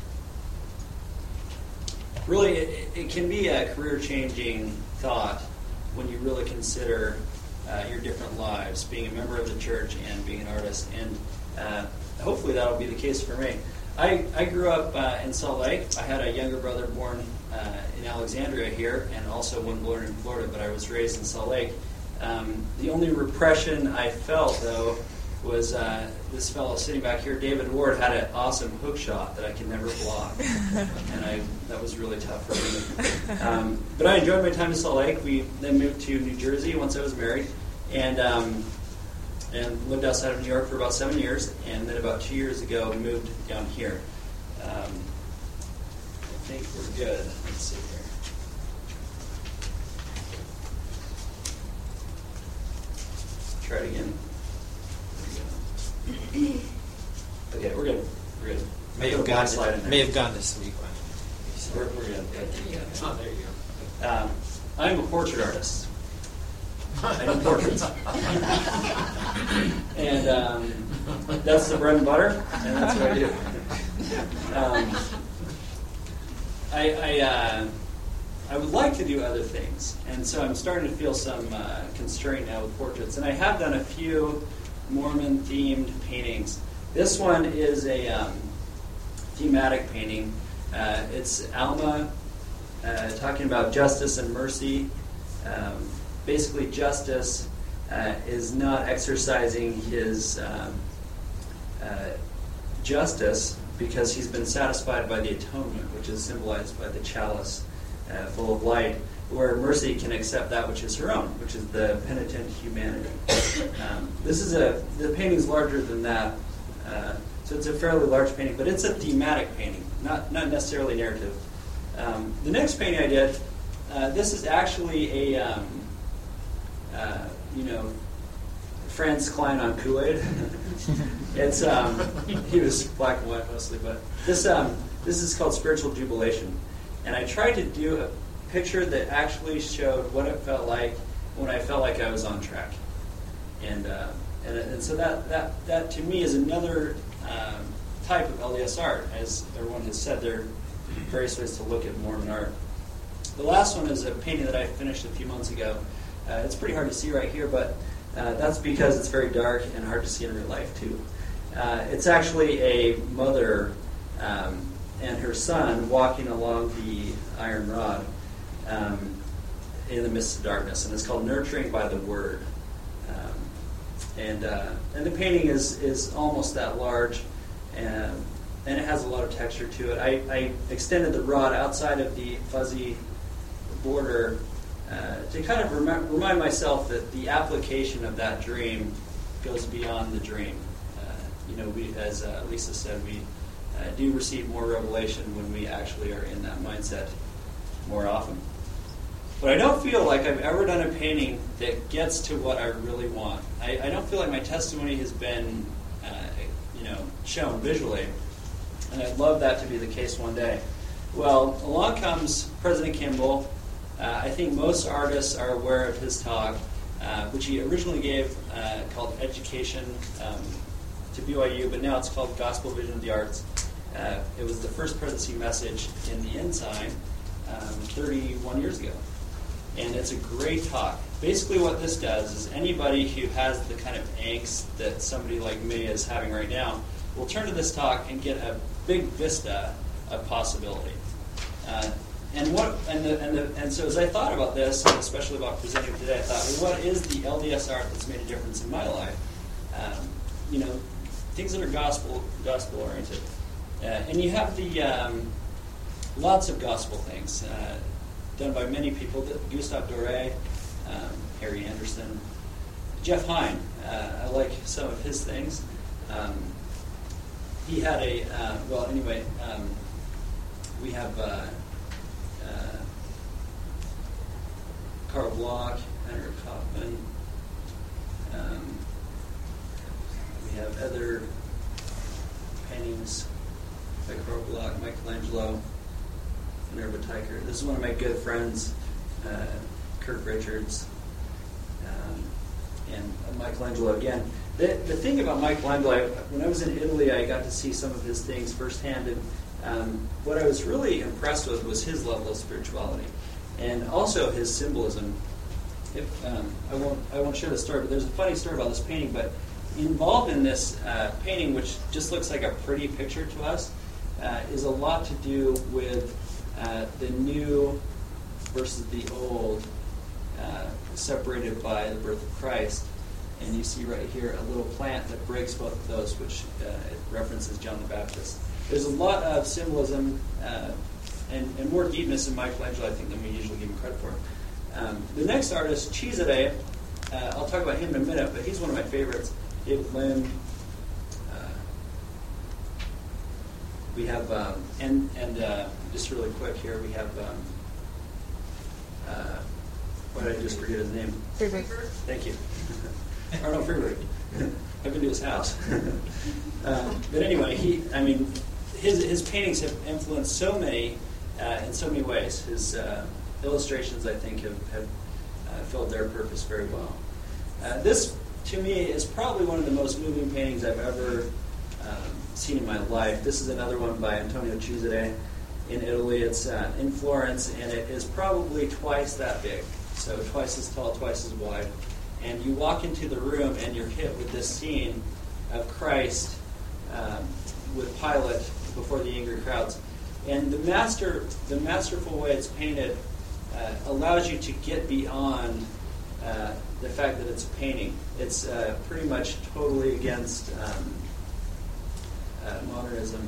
really it, it can be a career-changing thought when you really consider uh, your different lives, being a member of the church and being an artist, and uh, hopefully that'll be the case for me. I, I grew up uh, in Salt Lake. I had a younger brother born uh, in Alexandria here, and also one born in Florida, but I was raised in Salt Lake. Um, the only repression I felt, though, was uh, this fellow sitting back here, David Ward, had an awesome hook shot that I could never block, and I that was really tough for me. Um, but I enjoyed my time in Salt Lake. We then moved to New Jersey once I was married, and um, and lived outside of New York for about seven years, and then about two years ago moved down here. Um, I think we're good. Let's see here. Try it again. Okay, we're good. We're good. May have gone. To, may have gone this week. We're, we're good. Oh, there you go. Um, I'm a portrait artist. I do portraits. And um, that's the bread and butter, and that's what I do. Um, I I, uh, I would like to do other things, and so I'm starting to feel some uh, constraint now with portraits. And I have done a few Mormon-themed paintings. This one is a um, thematic painting. Uh, it's Alma uh, talking about justice and mercy. Um, basically, justice uh, is not exercising his um, uh, justice because he's been satisfied by the atonement, which is symbolized by the chalice uh, full of light, where mercy can accept that which is her own, which is the penitent humanity. Um, this is a, the painting's larger than that, uh, so it's a fairly large painting, but it's a thematic painting, not, not necessarily narrative. Um, the next painting I did, uh, this is actually a, um, uh, you know, Franz Klein on Kool-Aid. It's um, he was black and white mostly, but this um, this is called Spiritual Jubilation, and I tried to do a picture that actually showed what it felt like when I felt like I was on track, and uh, and, and so that that that to me is another um, type of L D S art, as everyone has said. There are various ways to look at Mormon art. The last one is a painting that I finished a few months ago. Uh, it's pretty hard to see right here, but uh, that's because it's very dark and hard to see in real life too. Uh, it's actually a mother um, and her son walking along the iron rod um, in the midst of darkness, and it's called Nurturing by the Word. Um, and uh, and the painting is is almost that large, and and it has a lot of texture to it. I, I extended the rod outside of the fuzzy border uh, to kind of rem- remind myself that the application of that dream goes beyond the dream. You know, we, as uh, Lisa said, we uh, do receive more revelation when we actually are in that mindset more often. But I don't feel like I've ever done a painting that gets to what I really want. I, I don't feel like my testimony has been, uh, you know, shown visually, and I'd love that to be the case one day. Well, along comes President Kimball. Uh, I think most artists are aware of his talk, uh, which he originally gave uh, called Education um, to B Y U, but now it's called Gospel Vision of the Arts. Uh, it was the first presidency message in the Ensign um, thirty-one years ago. And it's a great talk. Basically what this does is anybody who has the kind of angst that somebody like me is having right now will turn to this talk and get a big vista of possibility. Uh, and what and the, and the, and so as I thought about this, and especially about presenting today, I thought, well, what is the L D S art that's made a difference in my life? Um, you know, things that are gospel gospel oriented, uh, and you have the um, lots of gospel things uh, done by many people. Gustave Doré, um, Harry Anderson, Jeff Hine. Uh, I like some of his things. Um, he had a uh, well. Anyway, um, we have uh, uh, Carl Bloch, Henry Kaufman. Um, We have other paintings by Carl Bloch, Michelangelo, Minerva Teicher. This is one of my good friends, uh, Kirk Richards, um, and uh, Michelangelo again. The, the thing about Michelangelo, I, when I was in Italy, I got to see some of his things firsthand, and um, what I was really impressed with was his level of spirituality, and also his symbolism. If, um, I won't I won't share the story, but there's a funny story about this painting, but involved in this uh, painting, which just looks like a pretty picture to us, uh, is a lot to do with uh, the new versus the old, uh, separated by the birth of Christ. And you see right here a little plant that breaks both of those, which uh, it references John the Baptist. There's a lot of symbolism uh, and, and more deepness in Michelangelo, I think, than we usually give him credit for. Um, the next artist, Cesare, uh, I'll talk about him in a minute, but he's one of my favorites. David Lim. Uh, we have, um, and and uh, just really quick here, we have, um, uh, what did I just forget his name? Freeberg. Thank you. Arnold Freeberg. I've been to his house. uh, but anyway, he, I mean, his his paintings have influenced so many, uh, in so many ways. His uh, illustrations, I think, have, have uh, filled their purpose very well. Uh, this, to me, is probably one of the most moving paintings I've ever um, seen in my life. This is another one by Antonio Cesare in Italy. It's uh, in Florence, and it is probably twice that big, so twice as tall, twice as wide. And you walk into the room, and you're hit with this scene of Christ um, with Pilate before the angry crowds. And the master, the masterful way it's painted uh, allows you to get beyond uh, the fact that it's a painting. It's uh, pretty much totally against um, uh, modernism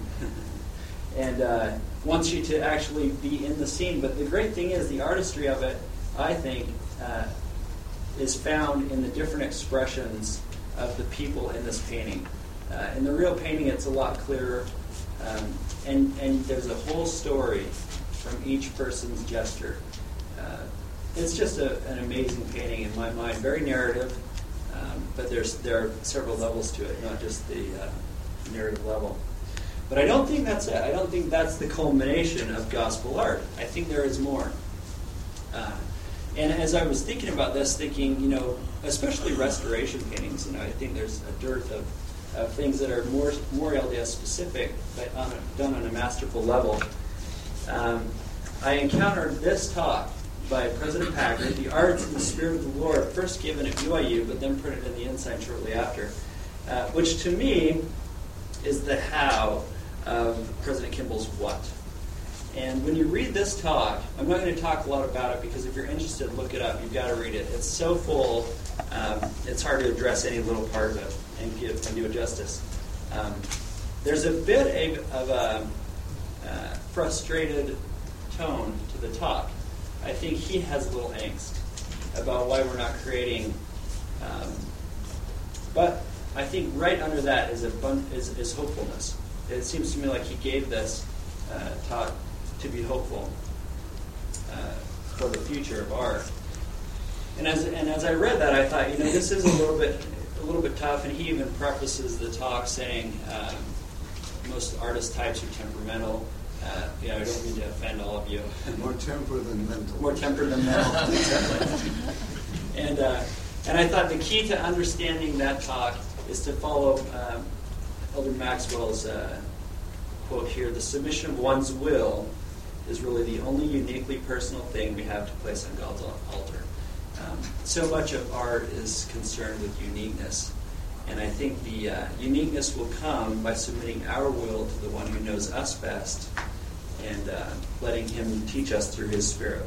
and uh, wants you to actually be in the scene. But the great thing is the artistry of it, I think, uh, is found in the different expressions of the people in this painting. Uh, in the real painting, it's a lot clearer, um, and, and there's a whole story from each person's gesture. Uh, it's just a, an amazing painting in my mind, very narrative, um, but there's there are several levels to it, not just the uh, narrative level. But I don't think that's it. I don't think that's the culmination of gospel art. I think there is more. Uh, and as I was thinking about this, thinking, you know, especially restoration paintings, you know, I think there's a dearth of, of things that are more more L D S specific, but on a, done on a masterful level. Um, I encountered this talk by President Packard, The Arts and the Spirit of the Lord, first given at B Y U, but then printed in the Ensign shortly after, uh, which to me is the how of President Kimball's what. And when you read this talk, I'm not going to talk a lot about it because if you're interested, look it up. You've got to read it. It's so full, um, it's hard to address any little part of it and give and do it justice. Um, there's a bit of a uh, frustrated tone to the talk. I think he has a little angst about why we're not creating. Um, but I think right under that is a bun- is, is hopefulness. It seems to me like he gave this uh, talk to be hopeful uh, for the future of art. And as and as I read that, I thought, you know, this is a little bit a little bit tough. And he even prefaces the talk saying um, most artist types are temperamental. Uh, you know, I don't mean to offend all of you. More temper than mental. More temper than mental. Exactly. And uh, and I thought the key to understanding that talk is to follow um, Elder Maxwell's uh, quote here: "The submission of one's will is really the only uniquely personal thing we have to place on God's altar." Um, so much of art is concerned with uniqueness. And I think the uh, uniqueness will come by submitting our will to the one who knows us best and uh, letting him teach us through his Spirit.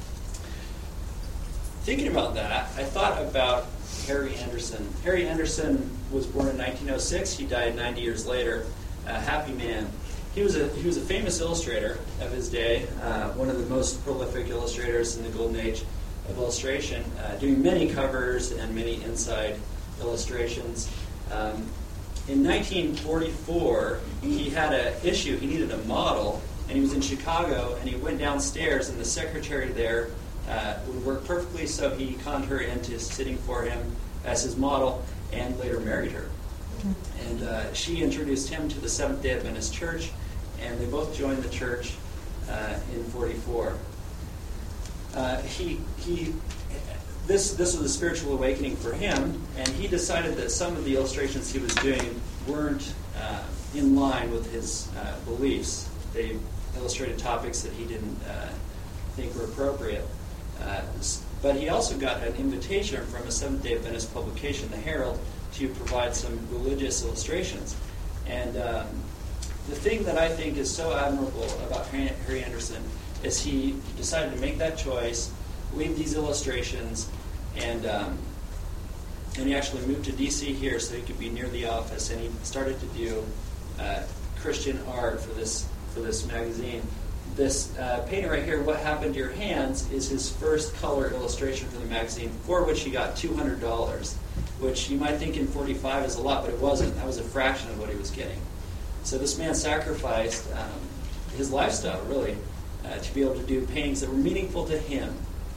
Thinking about that, I thought about Harry Anderson. Harry Anderson was born in nineteen oh six. He died ninety years later. A happy man. He was a he was a famous illustrator of his day, uh, one of the most prolific illustrators in the golden age of illustration, uh, doing many covers and many inside illustrations. Um, in nineteen forty-four, he had an issue. He needed a model, and he was in Chicago, and he went downstairs, and the secretary there uh, would work perfectly, so he conned her into sitting for him as his model, and later married her. And uh, she introduced him to the Seventh-day Adventist Church, and they both joined the church uh, in forty-four. Uh, he he. This this was a spiritual awakening for him, and he decided that some of the illustrations he was doing weren't uh, in line with his uh, beliefs. They illustrated topics that he didn't uh, think were appropriate. Uh, but he also got an invitation from a Seventh-day Adventist publication, The Herald, to provide some religious illustrations. And um, the thing that I think is so admirable about Harry Anderson is he decided to make that choice, leave these illustrations, and um, and he actually moved to D C here so he could be near the office, and he started to do uh, Christian art for this for this magazine. This uh, painting right here, What Happened to Your Hands, is his first color illustration for the magazine, for which he got two hundred dollars, which you might think in forty-five is a lot, but it wasn't. That was a fraction of what he was getting. So this man sacrificed um, his lifestyle, really, uh, to be able to do paintings that were meaningful to him.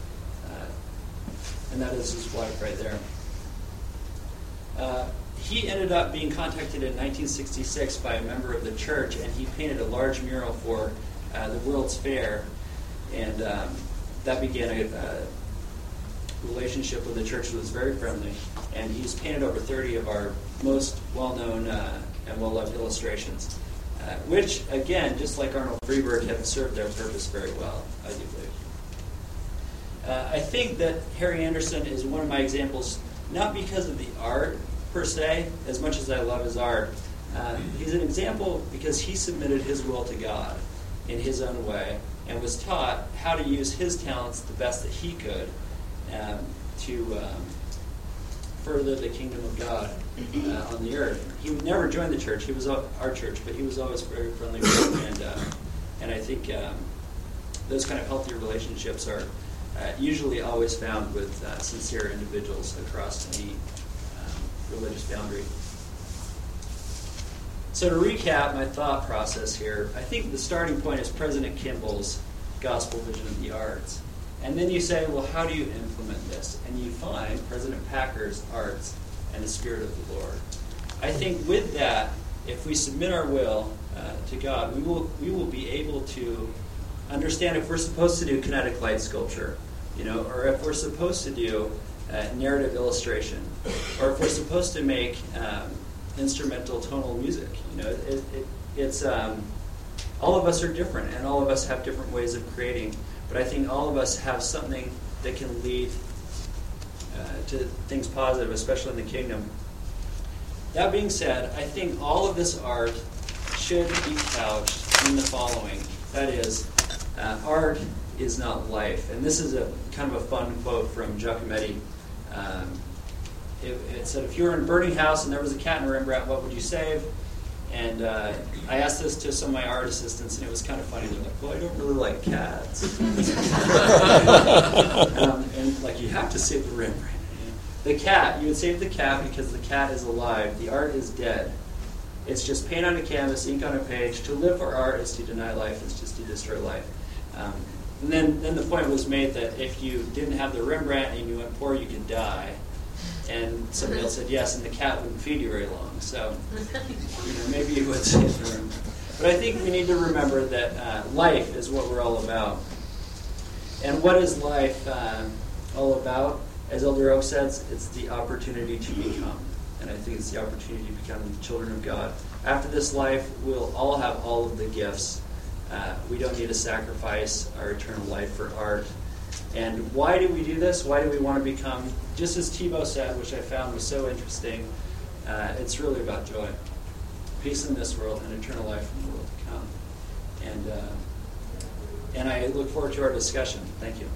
And that is his wife right there. Uh, he ended up being contacted in nineteen sixty-six by a member of the church, and he painted a large mural for uh, the World's Fair, and um, that began a, a relationship with the church that was very friendly. And he's painted over thirty of our most well-known uh, and well-loved illustrations, uh, which, again, just like Arnold Freeberg, have served their purpose very well, I do believe. Uh, I think that Harry Anderson is one of my examples, not because of the art per se, as much as I love his art. Uh, he's an example because he submitted his will to God in his own way and was taught how to use his talents the best that he could um, to um, further the kingdom of God uh, on the earth. He never joined the church. He was our church, but he was always very friendly with them. And, uh, and I think um, those kind of healthy relationships are uh, usually always found with uh, sincere individuals across any um, religious boundary. So to recap my thought process here, I think the starting point is President Kimball's gospel vision of the arts. And then you say, well, how do you implement this? And you find President Packer's arts and the Spirit of the Lord. I think with that, if we submit our will uh, to God, we will we will be able to understand if we're supposed to do kinetic light sculpture, you know, or if we're supposed to do uh, narrative illustration, or if we're supposed to make um, instrumental tonal music. You know, it, it, it's um, all of us are different, and all of us have different ways of creating. But I think all of us have something that can lead uh, to things positive, especially in the kingdom. That being said, I think all of this art should be couched in the following. That is, uh, art is not life. And this is a kind of a fun quote from Giacometti. Um, it, it said, if you were in a burning house and there was a cat in a Rembrandt, what would you save? And uh, I asked this to some of my art assistants, and it was kind of funny. They're like, well, I don't really like cats. um, and like, you have to save the Rembrandt. The cat, you would save the cat because the cat is alive. The art is dead. It's just paint on a canvas, ink on a page. To live for art is to deny life, it's just to destroy life. Um, and then, then the point was made that if you didn't have the Rembrandt and you went poor, you could die. And somebody else said yes, and the cat wouldn't feed you very long. So, you know, maybe you would save the Rembrandt. But I think we need to remember that uh, life is what we're all about. And what is life uh, all about? As Elder Oak says, it's the opportunity to become. And I think it's the opportunity to become children of God. After this life, we'll all have all of the gifts. Uh, we don't need to sacrifice our eternal life for art. And why do we do this? Why do we want to become, just as Thibaut said, which I found was so interesting, uh, it's really about joy. Peace in this world and eternal life in the world to come. And, uh, and I look forward to our discussion. Thank you.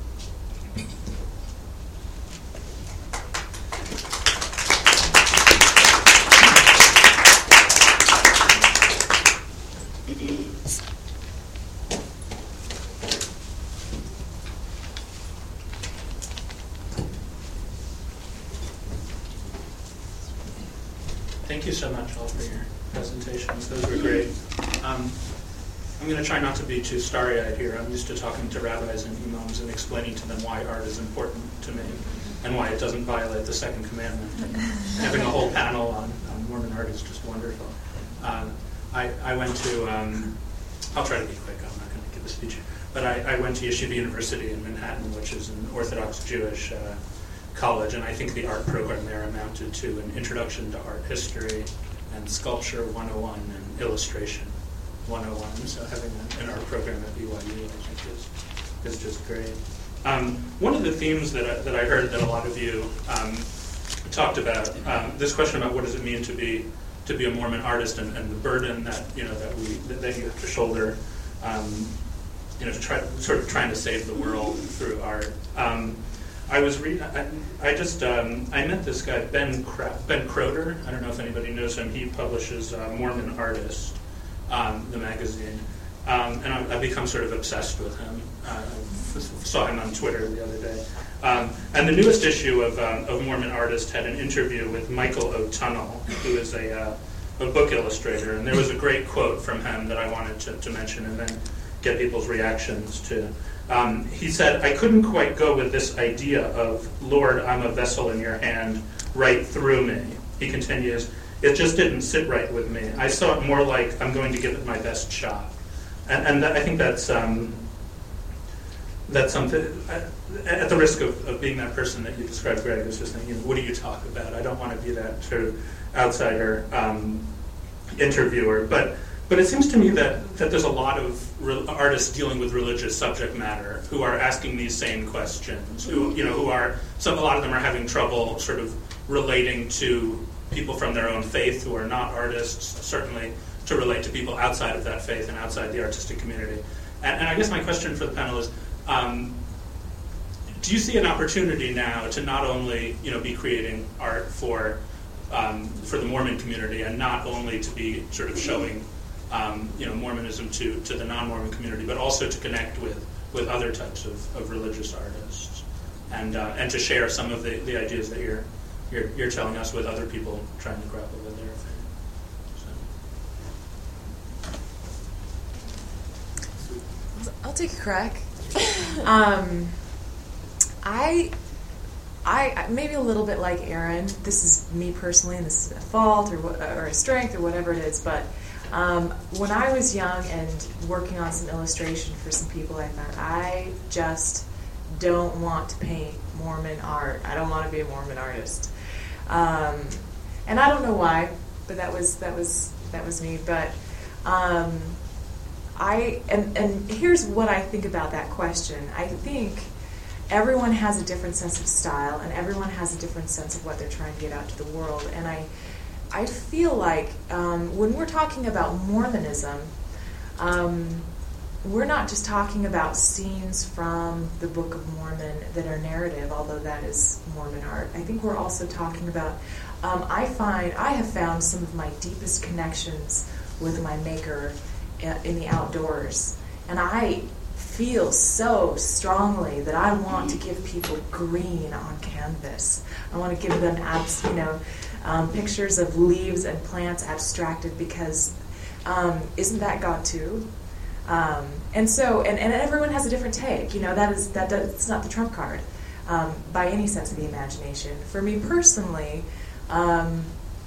Thank you so much all for your presentations. Those were great. Um, I'm going to try not to be too starry-eyed here. I'm used to talking to rabbis and imams and explaining to them why art is important to me and why it doesn't violate the second commandment. And having a whole panel on, on Mormon art is just wonderful. Um, I, I went to, um, I'll try to be quick, I'm not going to give a speech, but I, I went to Yeshiva University in Manhattan, which is an Orthodox Jewish uh, college, and I think the art program there amounted to an introduction to art history and sculpture one oh one and illustration one oh one. So having an art program at B Y U, I think, is is just great. Um, one of the themes that I, that I heard that a lot of you um, talked about, um, this question about what does it mean to be to be a Mormon artist and, and the burden that you know that we that, that you have to shoulder, um, you know, to try sort of trying to save the world through art. Um, I was re- I, I just um, I met this guy Ben Cra- Ben Croder. I don't know if anybody knows him. He publishes uh, Mormon Artist, um, the magazine, um, and I, I've become sort of obsessed with him. Uh, I saw him on Twitter the other day. Um, and the newest issue of um, of Mormon Artist had an interview with Michael O'Tunnell, who is a uh, a book illustrator, and there was a great quote from him that I wanted to, to mention and then get people's reactions to. Um, he said, I couldn't quite go with this idea of, Lord, I'm a vessel in your hand, right through me. He continues, it just didn't sit right with me. I saw it more like I'm going to give it my best shot. And, and that, I think that's um, that's something, at the risk of, of being that person that you described, Greg, who's just thinking, what do you talk about? I don't want to be that sort of outsider um, interviewer. But But it seems to me that, that there's a lot of re- artists dealing with religious subject matter who are asking these same questions. Who, you know, who are some. A lot of them are having trouble sort of relating to people from their own faith who are not artists. Certainly, to relate to people outside of that faith and outside the artistic community. And, and I guess my question for the panel is: um, do you see an opportunity now to not only, you know, be creating art for um, for the Mormon community, and not only to be sort of showing, um, you know, Mormonism to, to the non-Mormon community, but also to connect with, with other types of, of religious artists, and uh, and to share some of the, the ideas that you're, you're you're telling us with other people trying to grapple with their faith. So. I'll take a crack. um, I, I maybe a little bit like Aaron. This is me personally, and this is a fault or or a strength or whatever it is. But um, when I was young and working on some illustration for some people, I thought I just don't want to paint Mormon art. I don't want to be a Mormon artist, um, and I don't know why. But that was that was that was me. But um, I and and here's what I think about that question. I think everyone has a different sense of style, and everyone has a different sense of what they're trying to get out to the world. And I, I feel like um, when we're talking about Mormonism, um, we're not just talking about scenes from the Book of Mormon that are narrative, although that is Mormon art. I think we're also talking about. Um, I find I have found some of my deepest connections with my Maker in the outdoors, and I feel so strongly that I want to give people green on canvas. I want to give them, abs, you know, um, pictures of leaves and plants abstracted, because um, isn't that God too? Um, and so, and, and everyone has a different take. You know, that is that that's not the trump card um, by any sense of the imagination. For me personally, um,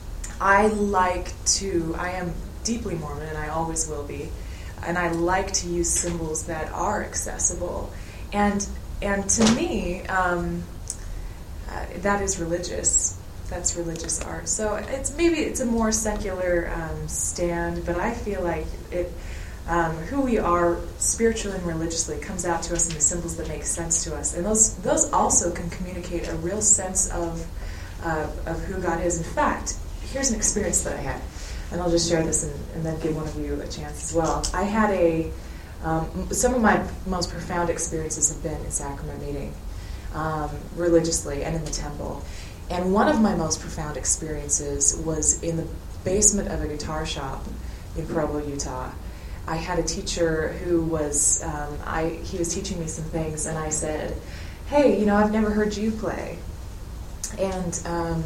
I like to. I am deeply Mormon, and I always will be. And I like to use symbols that are accessible, and and to me, um, uh, that is religious. That's religious art. So it's maybe it's a more secular um, stand, but I feel like it, um, who we are spiritually and religiously comes out to us in the symbols that make sense to us, and those those also can communicate a real sense of uh, of who God is. In fact, here's an experience that I had. And I'll just share this and, and then give one of you a chance as well. I had a, um, some of my most profound experiences have been in sacrament meeting, um, religiously and in the temple. And one of my most profound experiences was in the basement of a guitar shop in Provo, Utah. I had a teacher who was, um, I he was teaching me some things, and I said, hey, you know, I've never heard you play. And um,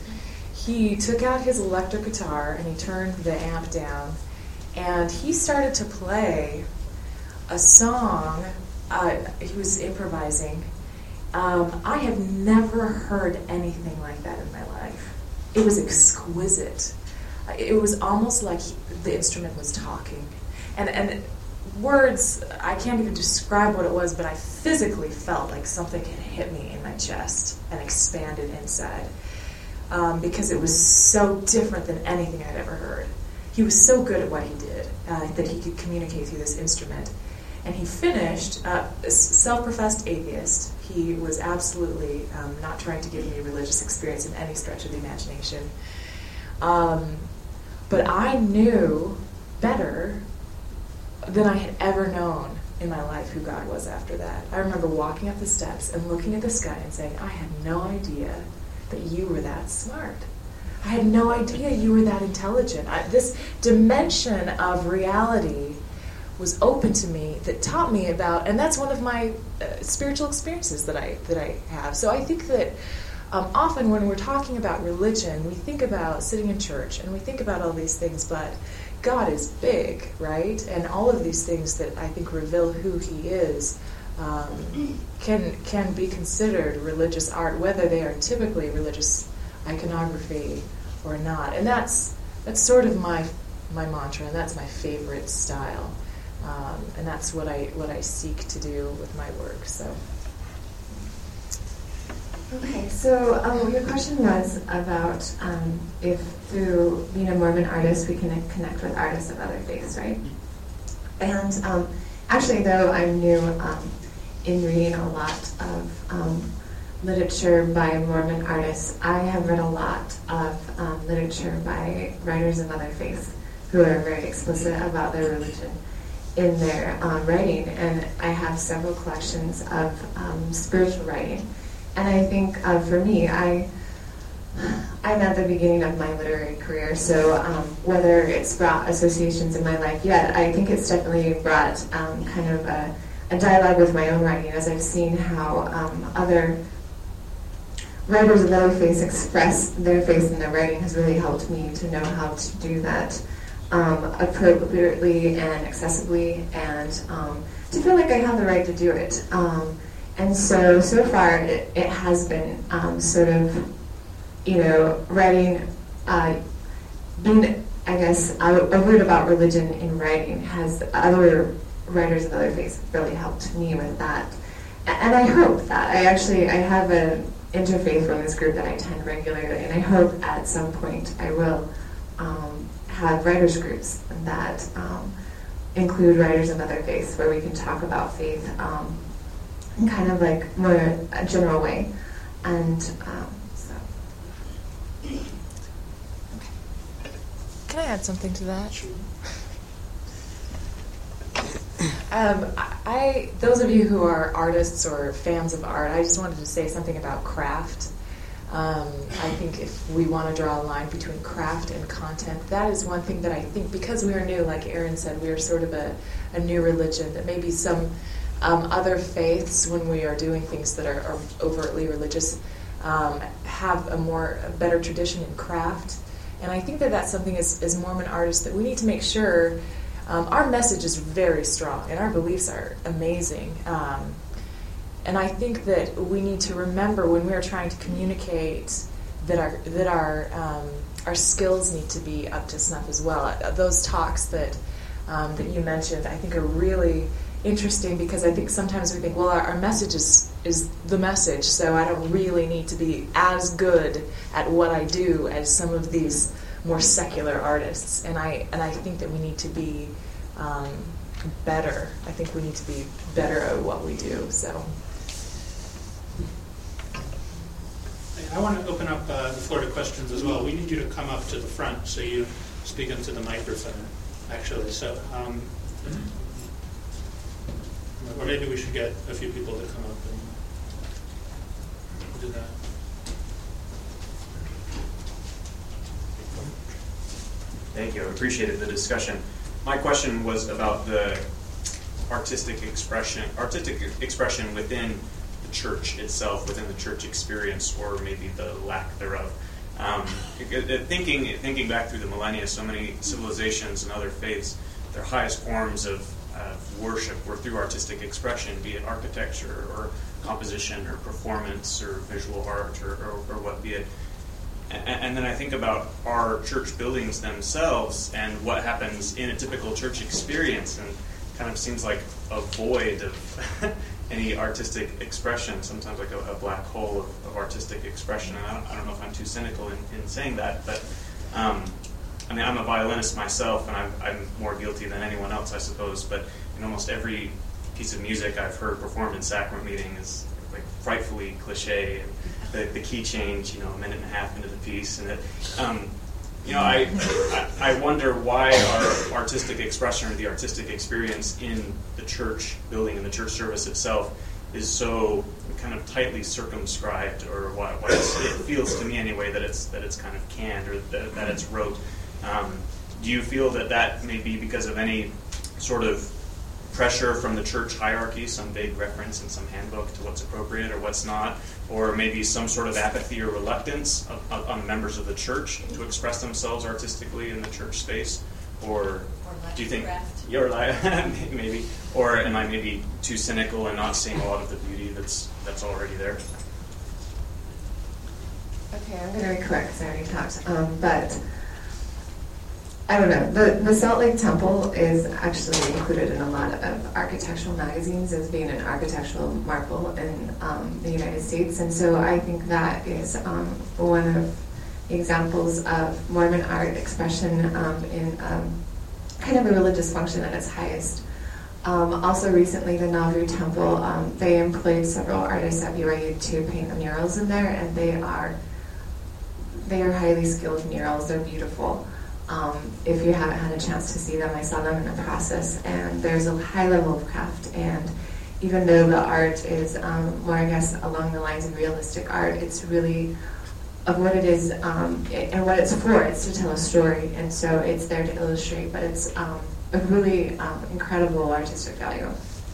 he took out his electric guitar and he turned the amp down, and he started to play a song. Uh, he was improvising. Um, I have never heard anything like that in my life. It was exquisite. It was almost like he, the instrument was talking. And, and words, I can't even describe what it was, but I physically felt like something had hit me in my chest and expanded inside. Um, because it was so different than anything I'd ever heard. He was so good at what he did uh, that he could communicate through this instrument. And he finished, uh, a self-professed atheist. He was absolutely um, not trying to give me a religious experience in any stretch of the imagination. Um, but I knew better than I had ever known in my life who God was after that. I remember walking up the steps and looking at the sky and saying, I had no idea that you were that smart. I had no idea you were that intelligent. I, this dimension of reality was open to me that taught me about, and that's one of my uh, spiritual experiences that I that I have. So I think that um, often when we're talking about religion, we think about sitting in church and we think about all these things, but God is big, right? And all of these things that I think reveal who He is Um, can can be considered religious art, whether they are typically religious iconography or not. And that's that's sort of my my mantra, and that's my favorite style, um, and that's what I what I seek to do with my work. So. Okay, so um, your question was about um, if through being a Mormon artist we can connect with artists of other faiths, right? And um, actually, though I'm new um, in reading a lot of um, literature by Mormon artists, I have read a lot of um, literature by writers of other faiths who are very explicit about their religion. in their um, writing, and I have several collections of um, spiritual writing. And I think uh, for me, I, I'm at the beginning of my literary career, so um, whether it's brought associations in my life yet, I think it's definitely brought um, kind of a, a dialogue with my own writing, as I've seen how um, other writers of other faiths express their faith in their writing has really helped me to know how to do that um, appropriately and accessibly, and um, to feel like I have the right to do it. Um, and so, so far, it, it has been um, sort of, you know, writing, uh, being, I guess, a, a word about religion in writing has other writers of other faiths really helped me with that. And I hope that. I actually, I have an interfaith women's group that I attend regularly, and I hope at some point I will um, have writers groups that um, include writers of other faiths, where we can talk about faith um, in kind of like more a general way. And um, so. Can I add something to that? Sure. Um, I, those of you who are artists or fans of art, I just wanted to say something about craft. Um, I think if we want to draw a line between craft and content, that is one thing that I think, because we are new, like Aaron said, we are sort of a, a new religion, that maybe some um, other faiths, when we are doing things that are, are overtly religious, um, have a more a better tradition in craft. And I think that that's something as, as Mormon artists that we need to make sure. Um, our message is very strong, and our beliefs are amazing. Um, and I think that we need to remember when we are trying to communicate that our that our um, our skills need to be up to snuff as well. Uh, those talks that um, that you mentioned, I think, are really interesting, because I think sometimes we think, well, our, our message is is the message, so I don't really need to be as good at what I do as some of these more secular artists, and I and I think that we need to be um, better. I think we need to be better at what we do. So, I want to open up uh, the floor to questions as well. We need you to come up to the front so you speak into the microphone, actually. So, um, or maybe we should get a few people to come up and do that. Thank you. I appreciated the discussion. My question was about the artistic expression, artistic expression within the church itself, within the church experience, or maybe the lack thereof. Um, thinking, thinking back through the millennia, so many civilizations and other faiths, their highest forms of, of worship were through artistic expression, be it architecture or composition or performance or visual art or, or, or what be it. And then I think about our church buildings themselves and what happens in a typical church experience, and kind of seems like a void of any artistic expression, sometimes like a, a black hole of, of artistic expression. And I don't, I don't know if I'm too cynical in, in saying that, but um, I mean, I'm a violinist myself, and I'm, I'm more guilty than anyone else, I suppose, but in almost every piece of music I've heard performed in sacrament meeting is like frightfully cliche, and the, the key change, you know, a minute and a half into the piece, and it, um, you know, I, I I wonder why our artistic expression or the artistic experience in the church building and the church service itself is so kind of tightly circumscribed, or why, why it's, it feels to me anyway that it's that it's kind of canned, or that, that it's rote. Um, do you feel that that may be because of any sort of pressure from the church hierarchy, some vague reference in some handbook to what's appropriate or what's not, or maybe some sort of apathy or reluctance of, of, on members of the church to express themselves artistically in the church space? Or, or do you think, craft. yeah, or maybe, or am I maybe too cynical and not seeing a lot of the beauty that's that's already there? Okay, I'm going to be quick because I already talked, um, but I don't know. The, the Salt Lake Temple is actually included in a lot of architectural magazines as being an architectural marvel in um, the United States, and so I think that is um, one of the examples of Mormon art expression um, in um, kind of a religious function at its highest. Um, also recently, the Nauvoo Temple, um, they employed several artists at B Y U to paint the murals in there, and they are they are highly skilled murals. They're beautiful. Um, if you haven't had a chance to see them, I saw them in the process, and there's a high level of craft. And even though the art is um, more, I guess, along the lines of realistic art, it's really of what it is um, and what it's for. It's to tell a story, and so it's there to illustrate, but it's um, a really um, incredible artistic value.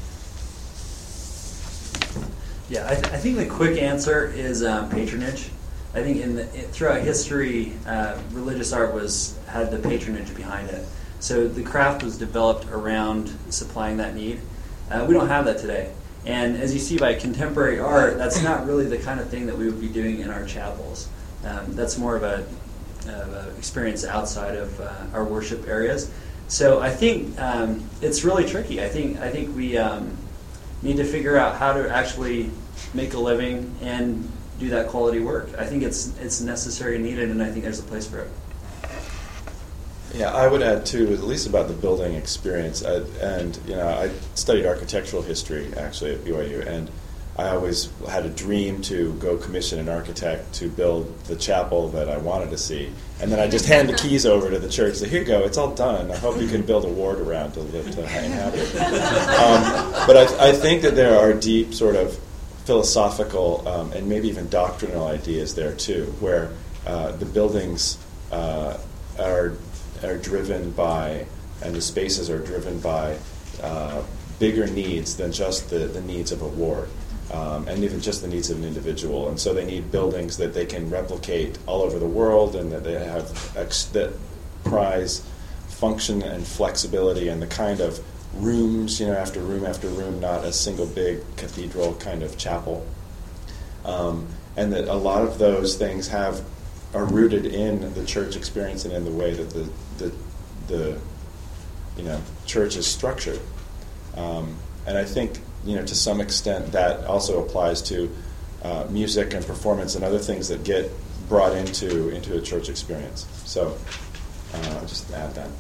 Yeah, I, th- I think the quick answer is um, patronage. I think in the, it, throughout history, uh, religious art was had the patronage behind it. So the craft was developed around supplying that need. Uh, we don't have that today. And as you see by contemporary art, that's not really the kind of thing that we would be doing in our chapels. Um, that's more of a, of a experience outside of uh, our worship areas. So I think um, it's really tricky. I think I think we um, need to figure out how to actually make a living and do that quality work. I think it's it's necessary and needed, and I think there's a place for it. Yeah, I would add too, at least about the building experience. I, and you know, I studied architectural history actually at B Y U, and I always had a dream to go commission an architect to build the chapel that I wanted to see, and then I just hand the keys over to the church. Say, here you go, it's all done. I hope you can build a ward around to live to inhabit. Um, but I, I think that there are deep sort of philosophical um, and maybe even doctrinal ideas there too, where uh, the buildings uh, are are driven by, and the spaces are driven by uh, bigger needs than just the, the needs of a ward, um, and even just the needs of an individual. And so they need buildings that they can replicate all over the world, and that they have ex- that prize function and flexibility and the kind of rooms, you know, after room after room, not a single big cathedral kind of chapel. Um, and that a lot of those things have are rooted in the church experience and in the way that the the, the you know church is structured. Um, and I think, you know, to some extent that also applies to uh, music and performance and other things that get brought into into a church experience. So uh, just add that.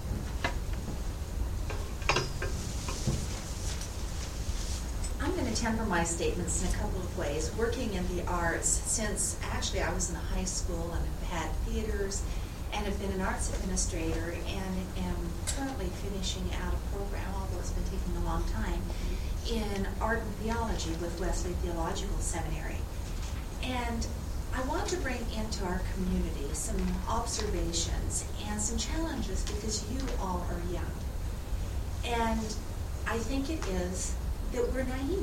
I'm going to temper my statements in a couple of ways. Working in the arts, since actually I was in a high school and have had theaters and have been an arts administrator and am currently finishing out a program, although it's been taking a long time, in art and theology with Wesley Theological Seminary. And I want to bring into our community some observations and some challenges because you all are young. And I think it is that we're naive.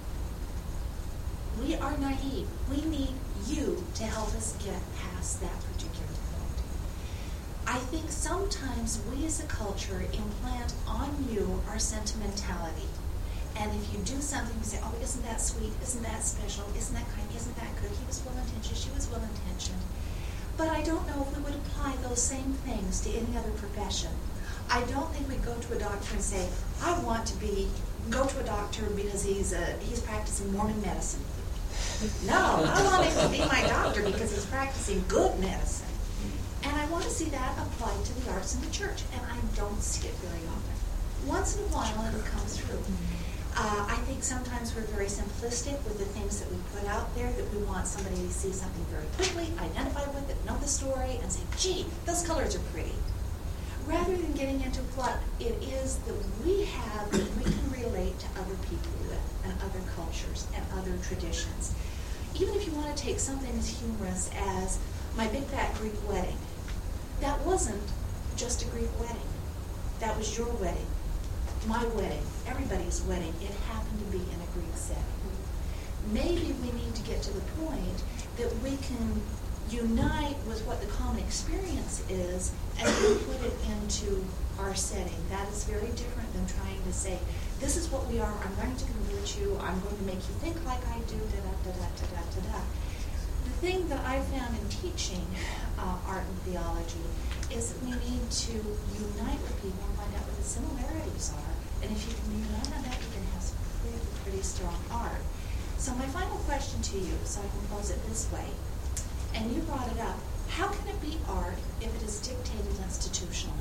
We are naive. We need you to help us get past that particular point. I think sometimes we as a culture implant on you our sentimentality. And if you do something, you say, oh, isn't that sweet? Isn't that special? Isn't that kind? Isn't that good? He was well-intentioned. She was well-intentioned. But I don't know if we would apply those same things to any other profession. I don't think we'd go to a doctor and say, I want to be, go to a doctor because he's a, he's practicing Mormon medicine. No, I want him to be my doctor because he's practicing good medicine. And I want to see that applied to the arts in the church, and I don't see it very often. Once in a while, it comes through. Uh, I think sometimes we're very simplistic with the things that we put out there, that we want somebody to see something very quickly, identify with it, know the story, and say, gee, those colors are pretty. Rather than getting into what it is that we have that we can relate to other people with, and other cultures, and other traditions. Even if you want to take something as humorous as my big fat Greek wedding, that wasn't just a Greek wedding. That was your wedding, my wedding, everybody's wedding. It happened to be in a Greek setting. Maybe we need to get to the point that we can unite with what the common experience is and put it into our setting. That is very different than trying to say, this is what we are, I'm going to convert you, I'm going to make you think like I do, da-da-da-da-da-da-da. The thing that I found in teaching uh, art and theology is that we need to unite with people and find out what the similarities are. And if you can unite on that, you can have some pretty, pretty strong art. So my final question to you, so I can pose it this way, and you brought it up, how can it be art if it is dictated institutionally?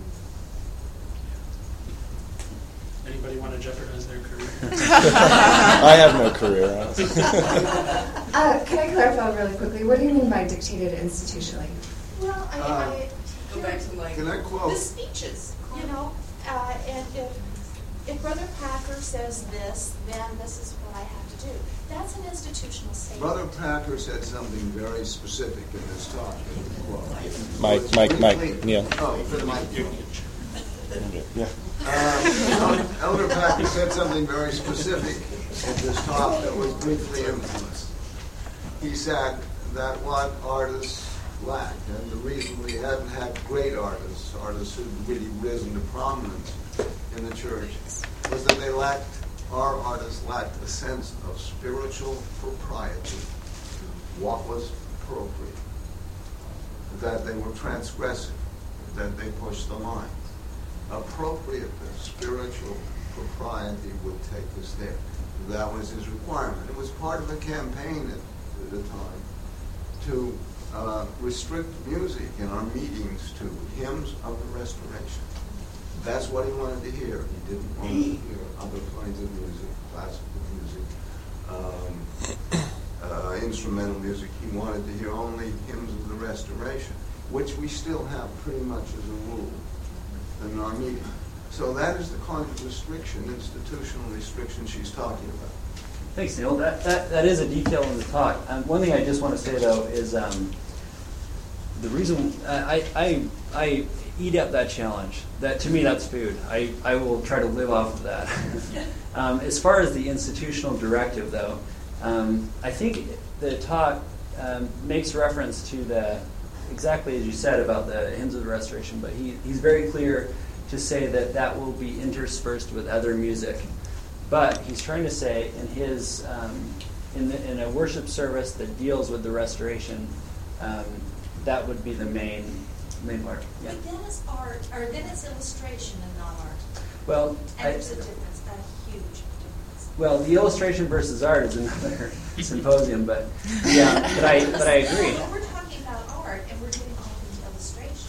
Anybody want to jeopardize their career? I have no career, honestly. uh, can I clarify really quickly? What do you mean by dictated institutionally? Well, I, Uh, I go back to Mike. Can I quote? The speeches, you know, uh, and if, if Brother Packer says this, then this is what I have to do. That's an institutional statement. Brother Packer said something very specific in this talk. Mike, Mike, Mike, Neil. Oh, for the mic. Yeah. Uh, Elder Packer said something very specific in this talk that was briefly influenced. He said that what artists lacked, and the reason we hadn't had great artists, artists who'd really risen to prominence in the church, was that they lacked, our artists lacked a sense of spiritual propriety, what was appropriate, that they were transgressive, that they pushed the line. Appropriateness, spiritual propriety would take us there. That was his requirement. It was part of a campaign at the time to uh, restrict music in our meetings to hymns of the Restoration. That's what he wanted to hear. He didn't want to hear other kinds of music, classical music, um, uh, instrumental music. He wanted to hear only hymns of the Restoration, which we still have pretty much as a rule in our meeting. So that is the kind of restriction, institutional restriction she's talking about. Thanks, Neil. That, that, that is a detail in the talk. Um, one thing I just want to say, though, is um, the reason I, I, I eat up that challenge. That to me, that's food. I, I will try to live off of that. um, as far as the institutional directive, though, um, I think the talk um, makes reference to the exactly as you said about the hymns of the Restoration, but he, he's very clear to say that that will be interspersed with other music. But he's trying to say in his um, in, the, in a worship service that deals with the Restoration, um, that would be the main main part. Yeah. But then it's art, or then it's illustration and not art. Well, and I, there's a difference, a huge difference. Well, the illustration versus art is another symposium, but yeah, but I but I agree. No, we're talking about art, and we're getting off into illustration.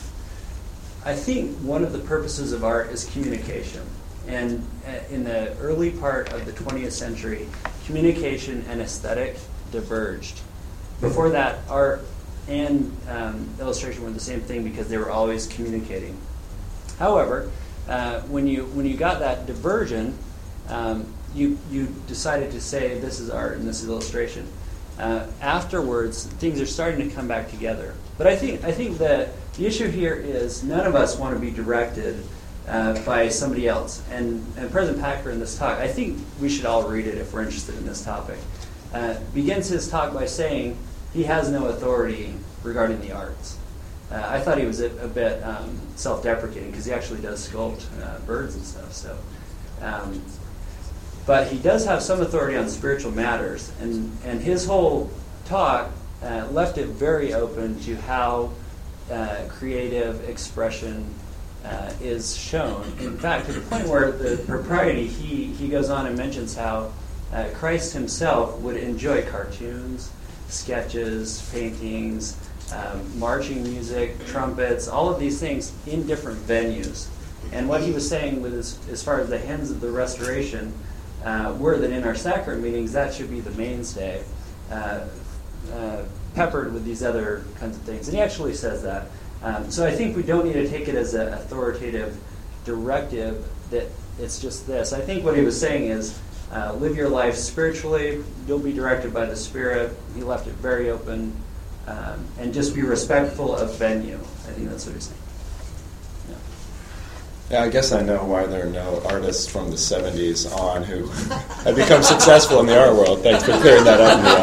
I think one of the purposes of art is communication. And in the early part of the twentieth century, communication and aesthetic diverged. Before that, art and um, illustration were the same thing because they were always communicating. However, uh, when you when you got that diversion, um, you you decided to say this is art and this is illustration. Uh, afterwards, things are starting to come back together. But I think I think that the issue here is none of us want to be directed Uh, by somebody else. And, and President Packer in this talk, I think we should all read it if we're interested in this topic, uh, begins his talk by saying he has no authority regarding the arts. Uh, I thought he was a, a bit um, self-deprecating because he actually does sculpt uh, birds and stuff. So, um, but he does have some authority on spiritual matters, and, and his whole talk uh, left it very open to how uh, creative expression Uh, is shown. In fact, to the point where the propriety, he, he goes on and mentions how uh, Christ himself would enjoy cartoons, sketches, paintings, um, marching music, trumpets, all of these things in different venues. And what he was saying with his, as far as the hymns of the Restoration uh, were that in our sacrament meetings, that should be the mainstay, uh, uh, peppered with these other kinds of things. And he actually says that. Um, so I think we don't need to take it as an authoritative directive that it's just this. I think what he was saying is uh, live your life spiritually, you'll be directed by the Spirit. He left it very open, um, and just be respectful of venue. I think that's what he's saying. Yeah. Yeah, I guess I know why there are no artists from the seventies on who have become successful in the art world. Thanks for clearing that up, Neil.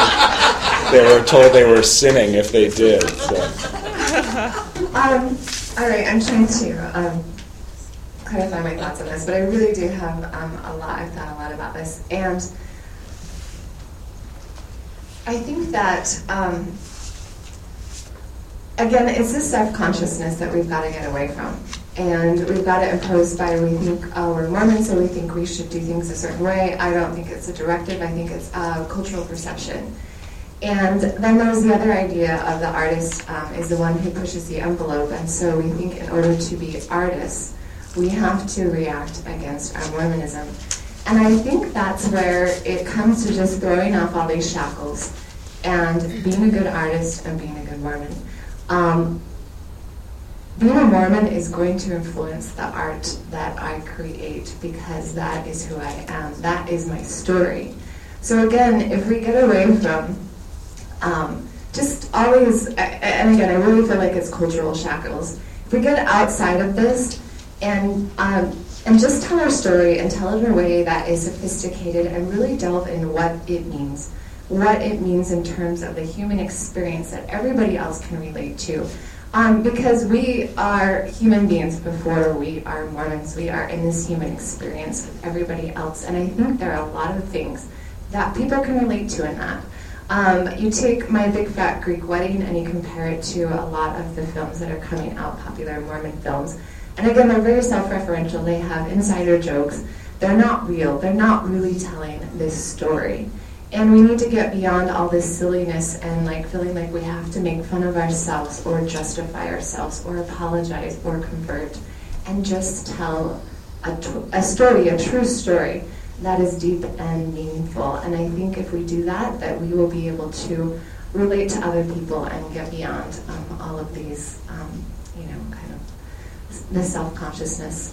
They were told they were sinning if they did. So. Um, all right, I'm trying to um, clarify my thoughts on this, but I really do have um, a lot. I've thought a lot about this, and I think that um, again, it's this self-consciousness that we've got to get away from, and we've got it imposed by we think oh, we're Mormons, so we think we should do things a certain way. I don't think it's a directive. I think it's a cultural perception. And then there's the other idea of the artist um, is the one who pushes the envelope, and so we think in order to be artists, we have to react against our Mormonism. And I think that's where it comes to just throwing off all these shackles and being a good artist and being a good Mormon. Um, being a Mormon is going to influence the art that I create because that is who I am. That is my story. So again, if we get away from um, just always, and again, I really feel like it's cultural shackles. If we get outside of this and um, and just tell our story and tell it in a way that is sophisticated and really delve into what it means, what it means in terms of the human experience that everybody else can relate to. Um, because we are human beings before we are Mormons. We are in this human experience with everybody else. And I think there are a lot of things that people can relate to in that. Um, you take My Big Fat Greek Wedding and you compare it to a lot of the films that are coming out, popular Mormon films. And again, they're very self-referential. They have insider jokes. They're not real. They're not really telling this story. And we need to get beyond all this silliness and like feeling like we have to make fun of ourselves or justify ourselves or apologize or convert and just tell a, t- a story, a true story that is deep and meaningful. And I think if we do that, that we will be able to relate to other people and get beyond um, all of these, um, you know, kind of the self-consciousness.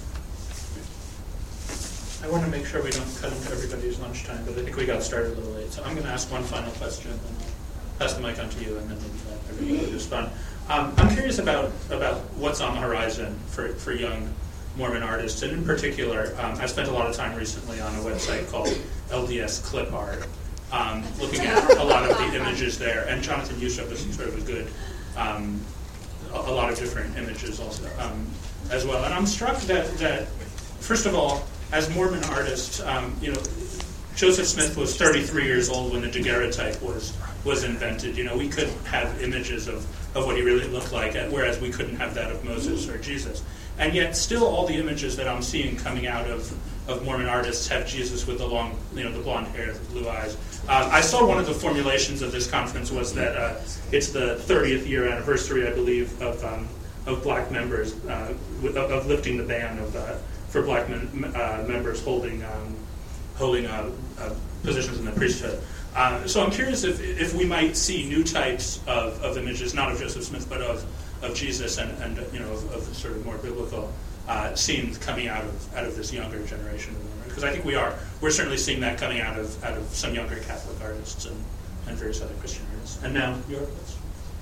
I want to make sure we don't cut into everybody's lunchtime, but I think we got started a little late. So I'm going to ask one final question, and I'll pass the mic on to you, and then maybe let everybody respond. Um, I'm curious about, about what's on the horizon for, for young Mormon artists, and in particular, um, I spent a lot of time recently on a website called L D S Clip Art, um, looking at a lot of the images there, and Jonathan Youssef is sort of a good, um, a, a lot of different images also um, as well. And I'm struck that, that first of all, as Mormon artists, um, you know, Joseph Smith was thirty-three years old when the daguerreotype was was invented. You know, we could have images of, of what he really looked like, whereas we couldn't have that of Moses or Jesus. And yet, still, all the images that I'm seeing coming out of, of Mormon artists have Jesus with the long, you know, the blonde hair, the blue eyes. Uh, I saw one of the formulations of this conference was that uh, it's the thirtieth year anniversary, I believe, of um, of black members uh, of, of lifting the ban of. Uh, for black men, uh, members holding um, holding uh, uh, positions in the priesthood. Uh, so I'm curious if if we might see new types of, of images, not of Joseph Smith, but of, of Jesus and, and you know of, of sort of more biblical uh, scenes coming out of out of this younger generation. Because I think we are we're certainly seeing that coming out of out of some younger Catholic artists and, and various other Christian artists. And now your question.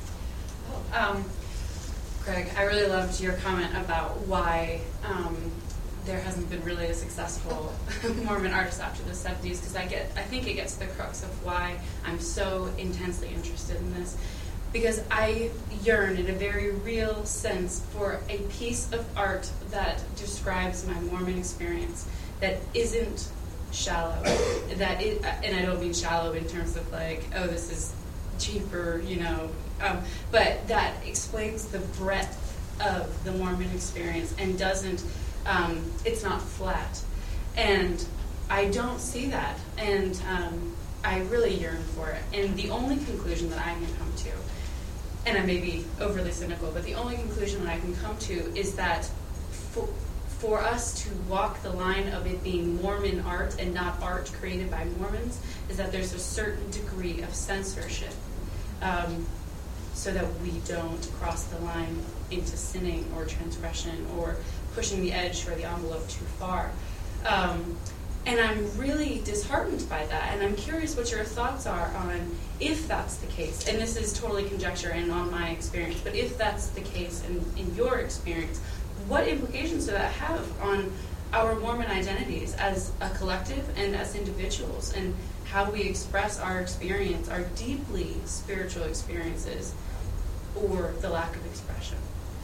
Um, Greg, I really loved your comment about why. Um, there hasn't been really a successful Mormon artist after the seventies, because I get, I think it gets to the crux of why I'm so intensely interested in this, because I yearn in a very real sense for a piece of art that describes my Mormon experience, that isn't shallow, that it, and I don't mean shallow in terms of like, oh, this is cheaper, you know, um, but that explains the breadth of the Mormon experience and doesn't Um, it's not flat. And I don't see that. And um, I really yearn for it. And the only conclusion that I can come to, and I may be overly cynical, but the only conclusion that I can come to is that for, for us to walk the line of it being Mormon art and not art created by Mormons, is that there's a certain degree of censorship um, so that we don't cross the line into sinning or transgression or pushing the edge or the envelope too far. Um, and I'm really disheartened by that. And I'm curious what your thoughts are on if that's the case. And this is totally conjecture and on my experience. But if that's the case in, in your experience, what implications does that have on our Mormon identities as a collective and as individuals, and how we express our experience, our deeply spiritual experiences, or the lack of expression?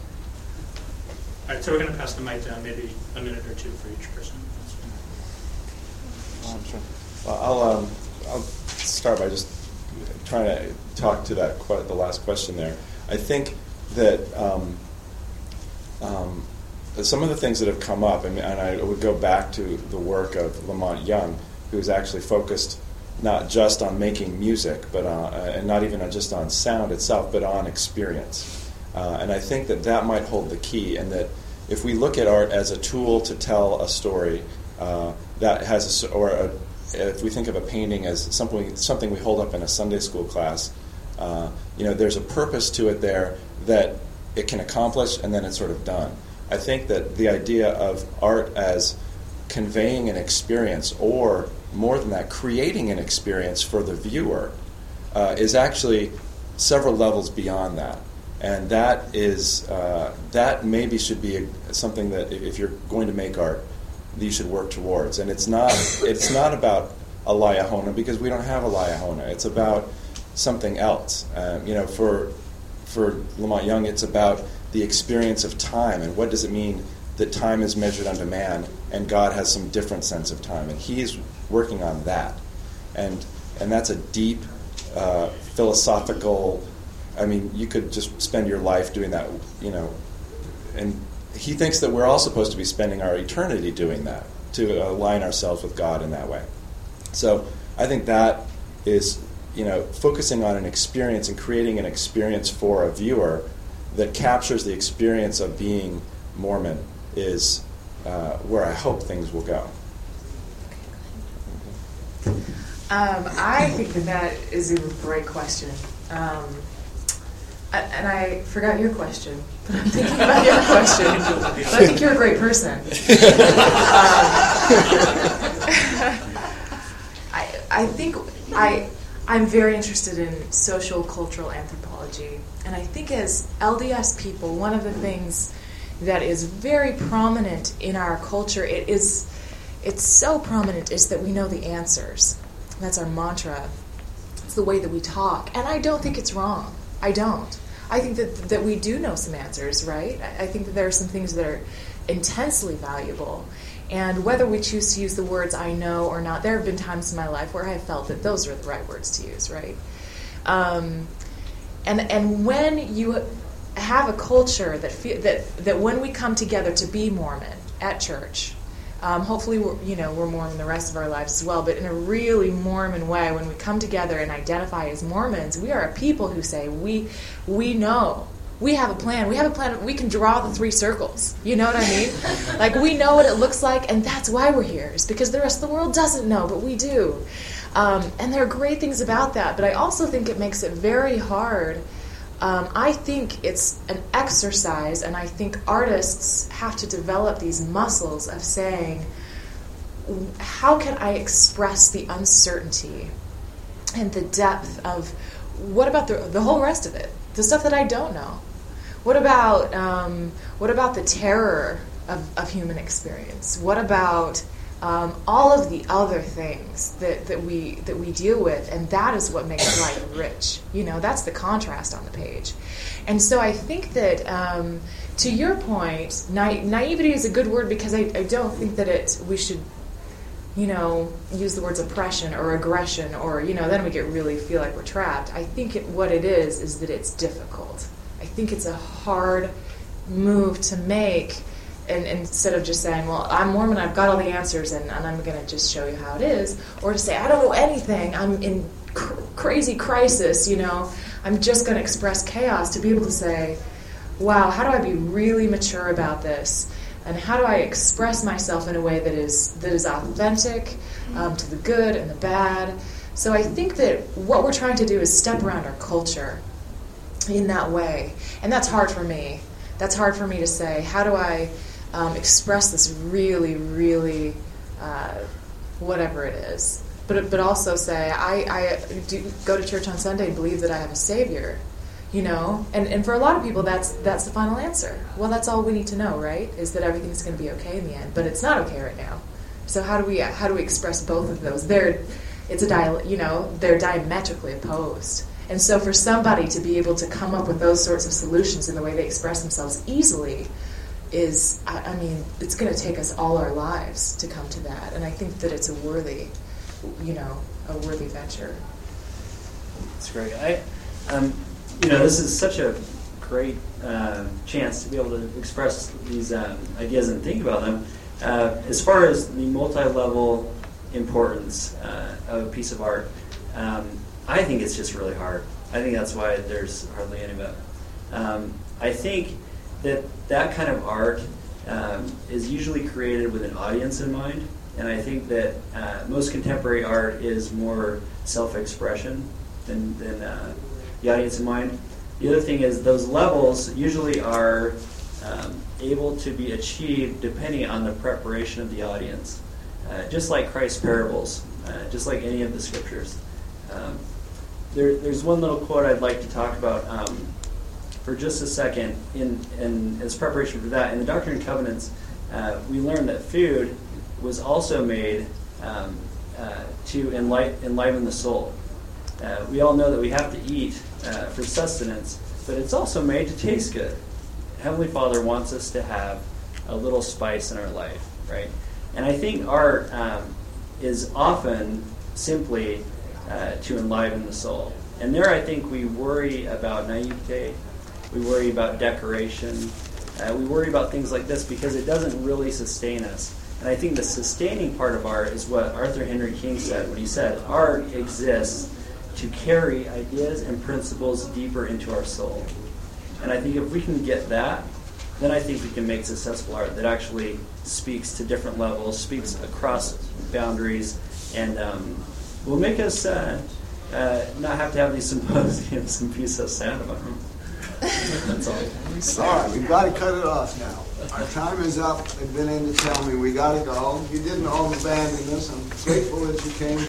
All right, so we're going to pass the mic down, maybe a minute or two for each person. Um, sure. Well, I'll um, I'll start by just trying to talk to that que- the last question there. I think that um, um, some of the things that have come up, and, and I would go back to the work of Lamont Young, who's actually focused not just on making music, but on, uh, and not even just on sound itself, but on experience. Uh, and I think that that might hold the key, and that if we look at art as a tool to tell a story, uh, that has, a, or a, if we think of a painting as something something we hold up in a Sunday school class, uh, you know, there's a purpose to it there that it can accomplish, and then it's sort of done. I think that the idea of art as conveying an experience, or more than that, creating an experience for the viewer, uh, is actually several levels beyond that. And that is uh, that maybe should be a, something that if you're going to make art, you should work towards. And it's not it's not about a Liahona, because we don't have a Liahona. It's about something else. Um, you know, for for Lamont Young, it's about the experience of time, and what does it mean that time is measured unto man, and God has some different sense of time, and he's working on that, and and that's a deep uh, philosophical. I mean, you could just spend your life doing that, you know, and he thinks that we're all supposed to be spending our eternity doing that, to align ourselves with God in that way. So I think that is, you know, focusing on an experience and creating an experience for a viewer that captures the experience of being Mormon is uh, where I hope things will go. Um, I think that that is a great question. Um, I, and I forgot your question, but I'm thinking about your question. But I think you're a great person. um, I, I think I, I'm very interested in social cultural anthropology. And I think as L D S people, one of the things that is very prominent in our culture, it is, it's so prominent, is that we know the answers. That's our mantra. It's the way that we talk. And I don't think it's wrong. I don't. I think that that we do know some answers, right? I, I think that there are some things that are intensely valuable. And whether we choose to use the words I know or not, there have been times in my life where I have felt that those are the right words to use, right? Um, and and when you have a culture that fe- that that when we come together to be Mormon at church, um, hopefully we're, you know, we're Mormon the rest of our lives as well, but in a really Mormon way, when we come together and identify as Mormons, we are a people who say we we know. We have a plan. We have a plan. We can draw the three circles. You know what I mean? Like, we know what it looks like, and that's why we're here. It's because the rest of the world doesn't know, but we do. Um, and there are great things about that, but I also think it makes it very hard. Um, I think it's an exercise, and I think artists have to develop these muscles of saying, how can I express the uncertainty and the depth of what about the, the whole rest of it? The stuff that I don't know. What about um, what about the terror of, of human experience? What about um, all of the other things that, that we that we deal with? And that is what makes life rich. You know, that's the contrast on the page. And so I think that, um, to your point, na- naivety is a good word, because I, I don't think that it we should, you know, use the words oppression or aggression, or, you know, then we get really feel like we're trapped. I think it, what it is is that it's difficult. I think it's a hard move to make, and, and instead of just saying, well, I'm Mormon, I've got all the answers, and, and I'm going to just show you how it is, or to say, I don't know anything, I'm in cr- crazy crisis, you know, I'm just going to express chaos, to be able to say, wow, how do I be really mature about this? And how do I express myself in a way that is that is authentic um, to the good and the bad? So I think that what we're trying to do is step around our culture in that way. And that's hard for me. That's hard for me to say, how do I um, express this really, really, uh, whatever it is. But but also say, I, I do go to church on Sunday and believe that I have a Savior. You know, and, and for a lot of people, that's that's the final answer. Well, that's all we need to know, right? Is that everything's going to be okay in the end, but it's not okay right now. So how do we how do we express both of those? They're it's a dia- you know they're diametrically opposed, and so for somebody to be able to come up with those sorts of solutions in the way they express themselves easily is, I, I mean, it's going to take us all our lives to come to that, and I think that it's a worthy, you know, a worthy venture. That's great. I. Um, You know, this is such a great uh, chance to be able to express these um, ideas and think about them. Uh, as far as the multi-level importance uh, of a piece of art, um, I think it's just really hard. I think that's why there's hardly any of it. Um, I think that that kind of art um, is usually created with an audience in mind, and I think that uh, most contemporary art is more self-expression than, than uh, the audience in mind. The other thing is those levels usually are um, able to be achieved depending on the preparation of the audience. Uh, just like Christ's parables, uh, just like any of the scriptures. Um, there, there's one little quote I'd like to talk about um, for just a second. In, in as preparation for that, in the Doctrine and Covenants, uh, we learned that food was also made um, uh, to enliven, enliven the soul. Uh, we all know that we have to eat uh, for sustenance, but it's also made to taste good. Heavenly Father wants us to have a little spice in our life, right? And I think art um, is often simply uh, to enliven the soul. And there I think we worry about naivete, we worry about decoration, uh, we worry about things like this because it doesn't really sustain us. And I think the sustaining part of art is what Arthur Henry King said when he said, art exists to carry ideas and principles deeper into our soul. And I think if we can get that, then I think we can make successful art that actually speaks to different levels, speaks across boundaries, and um, will make us uh, uh, not have to have these symposiums and be so sad about them. That's all. All right, we've got to cut it off now. Our time is up. They've been in to tell me we got to go. You didn't all abandon us. I'm grateful that you came.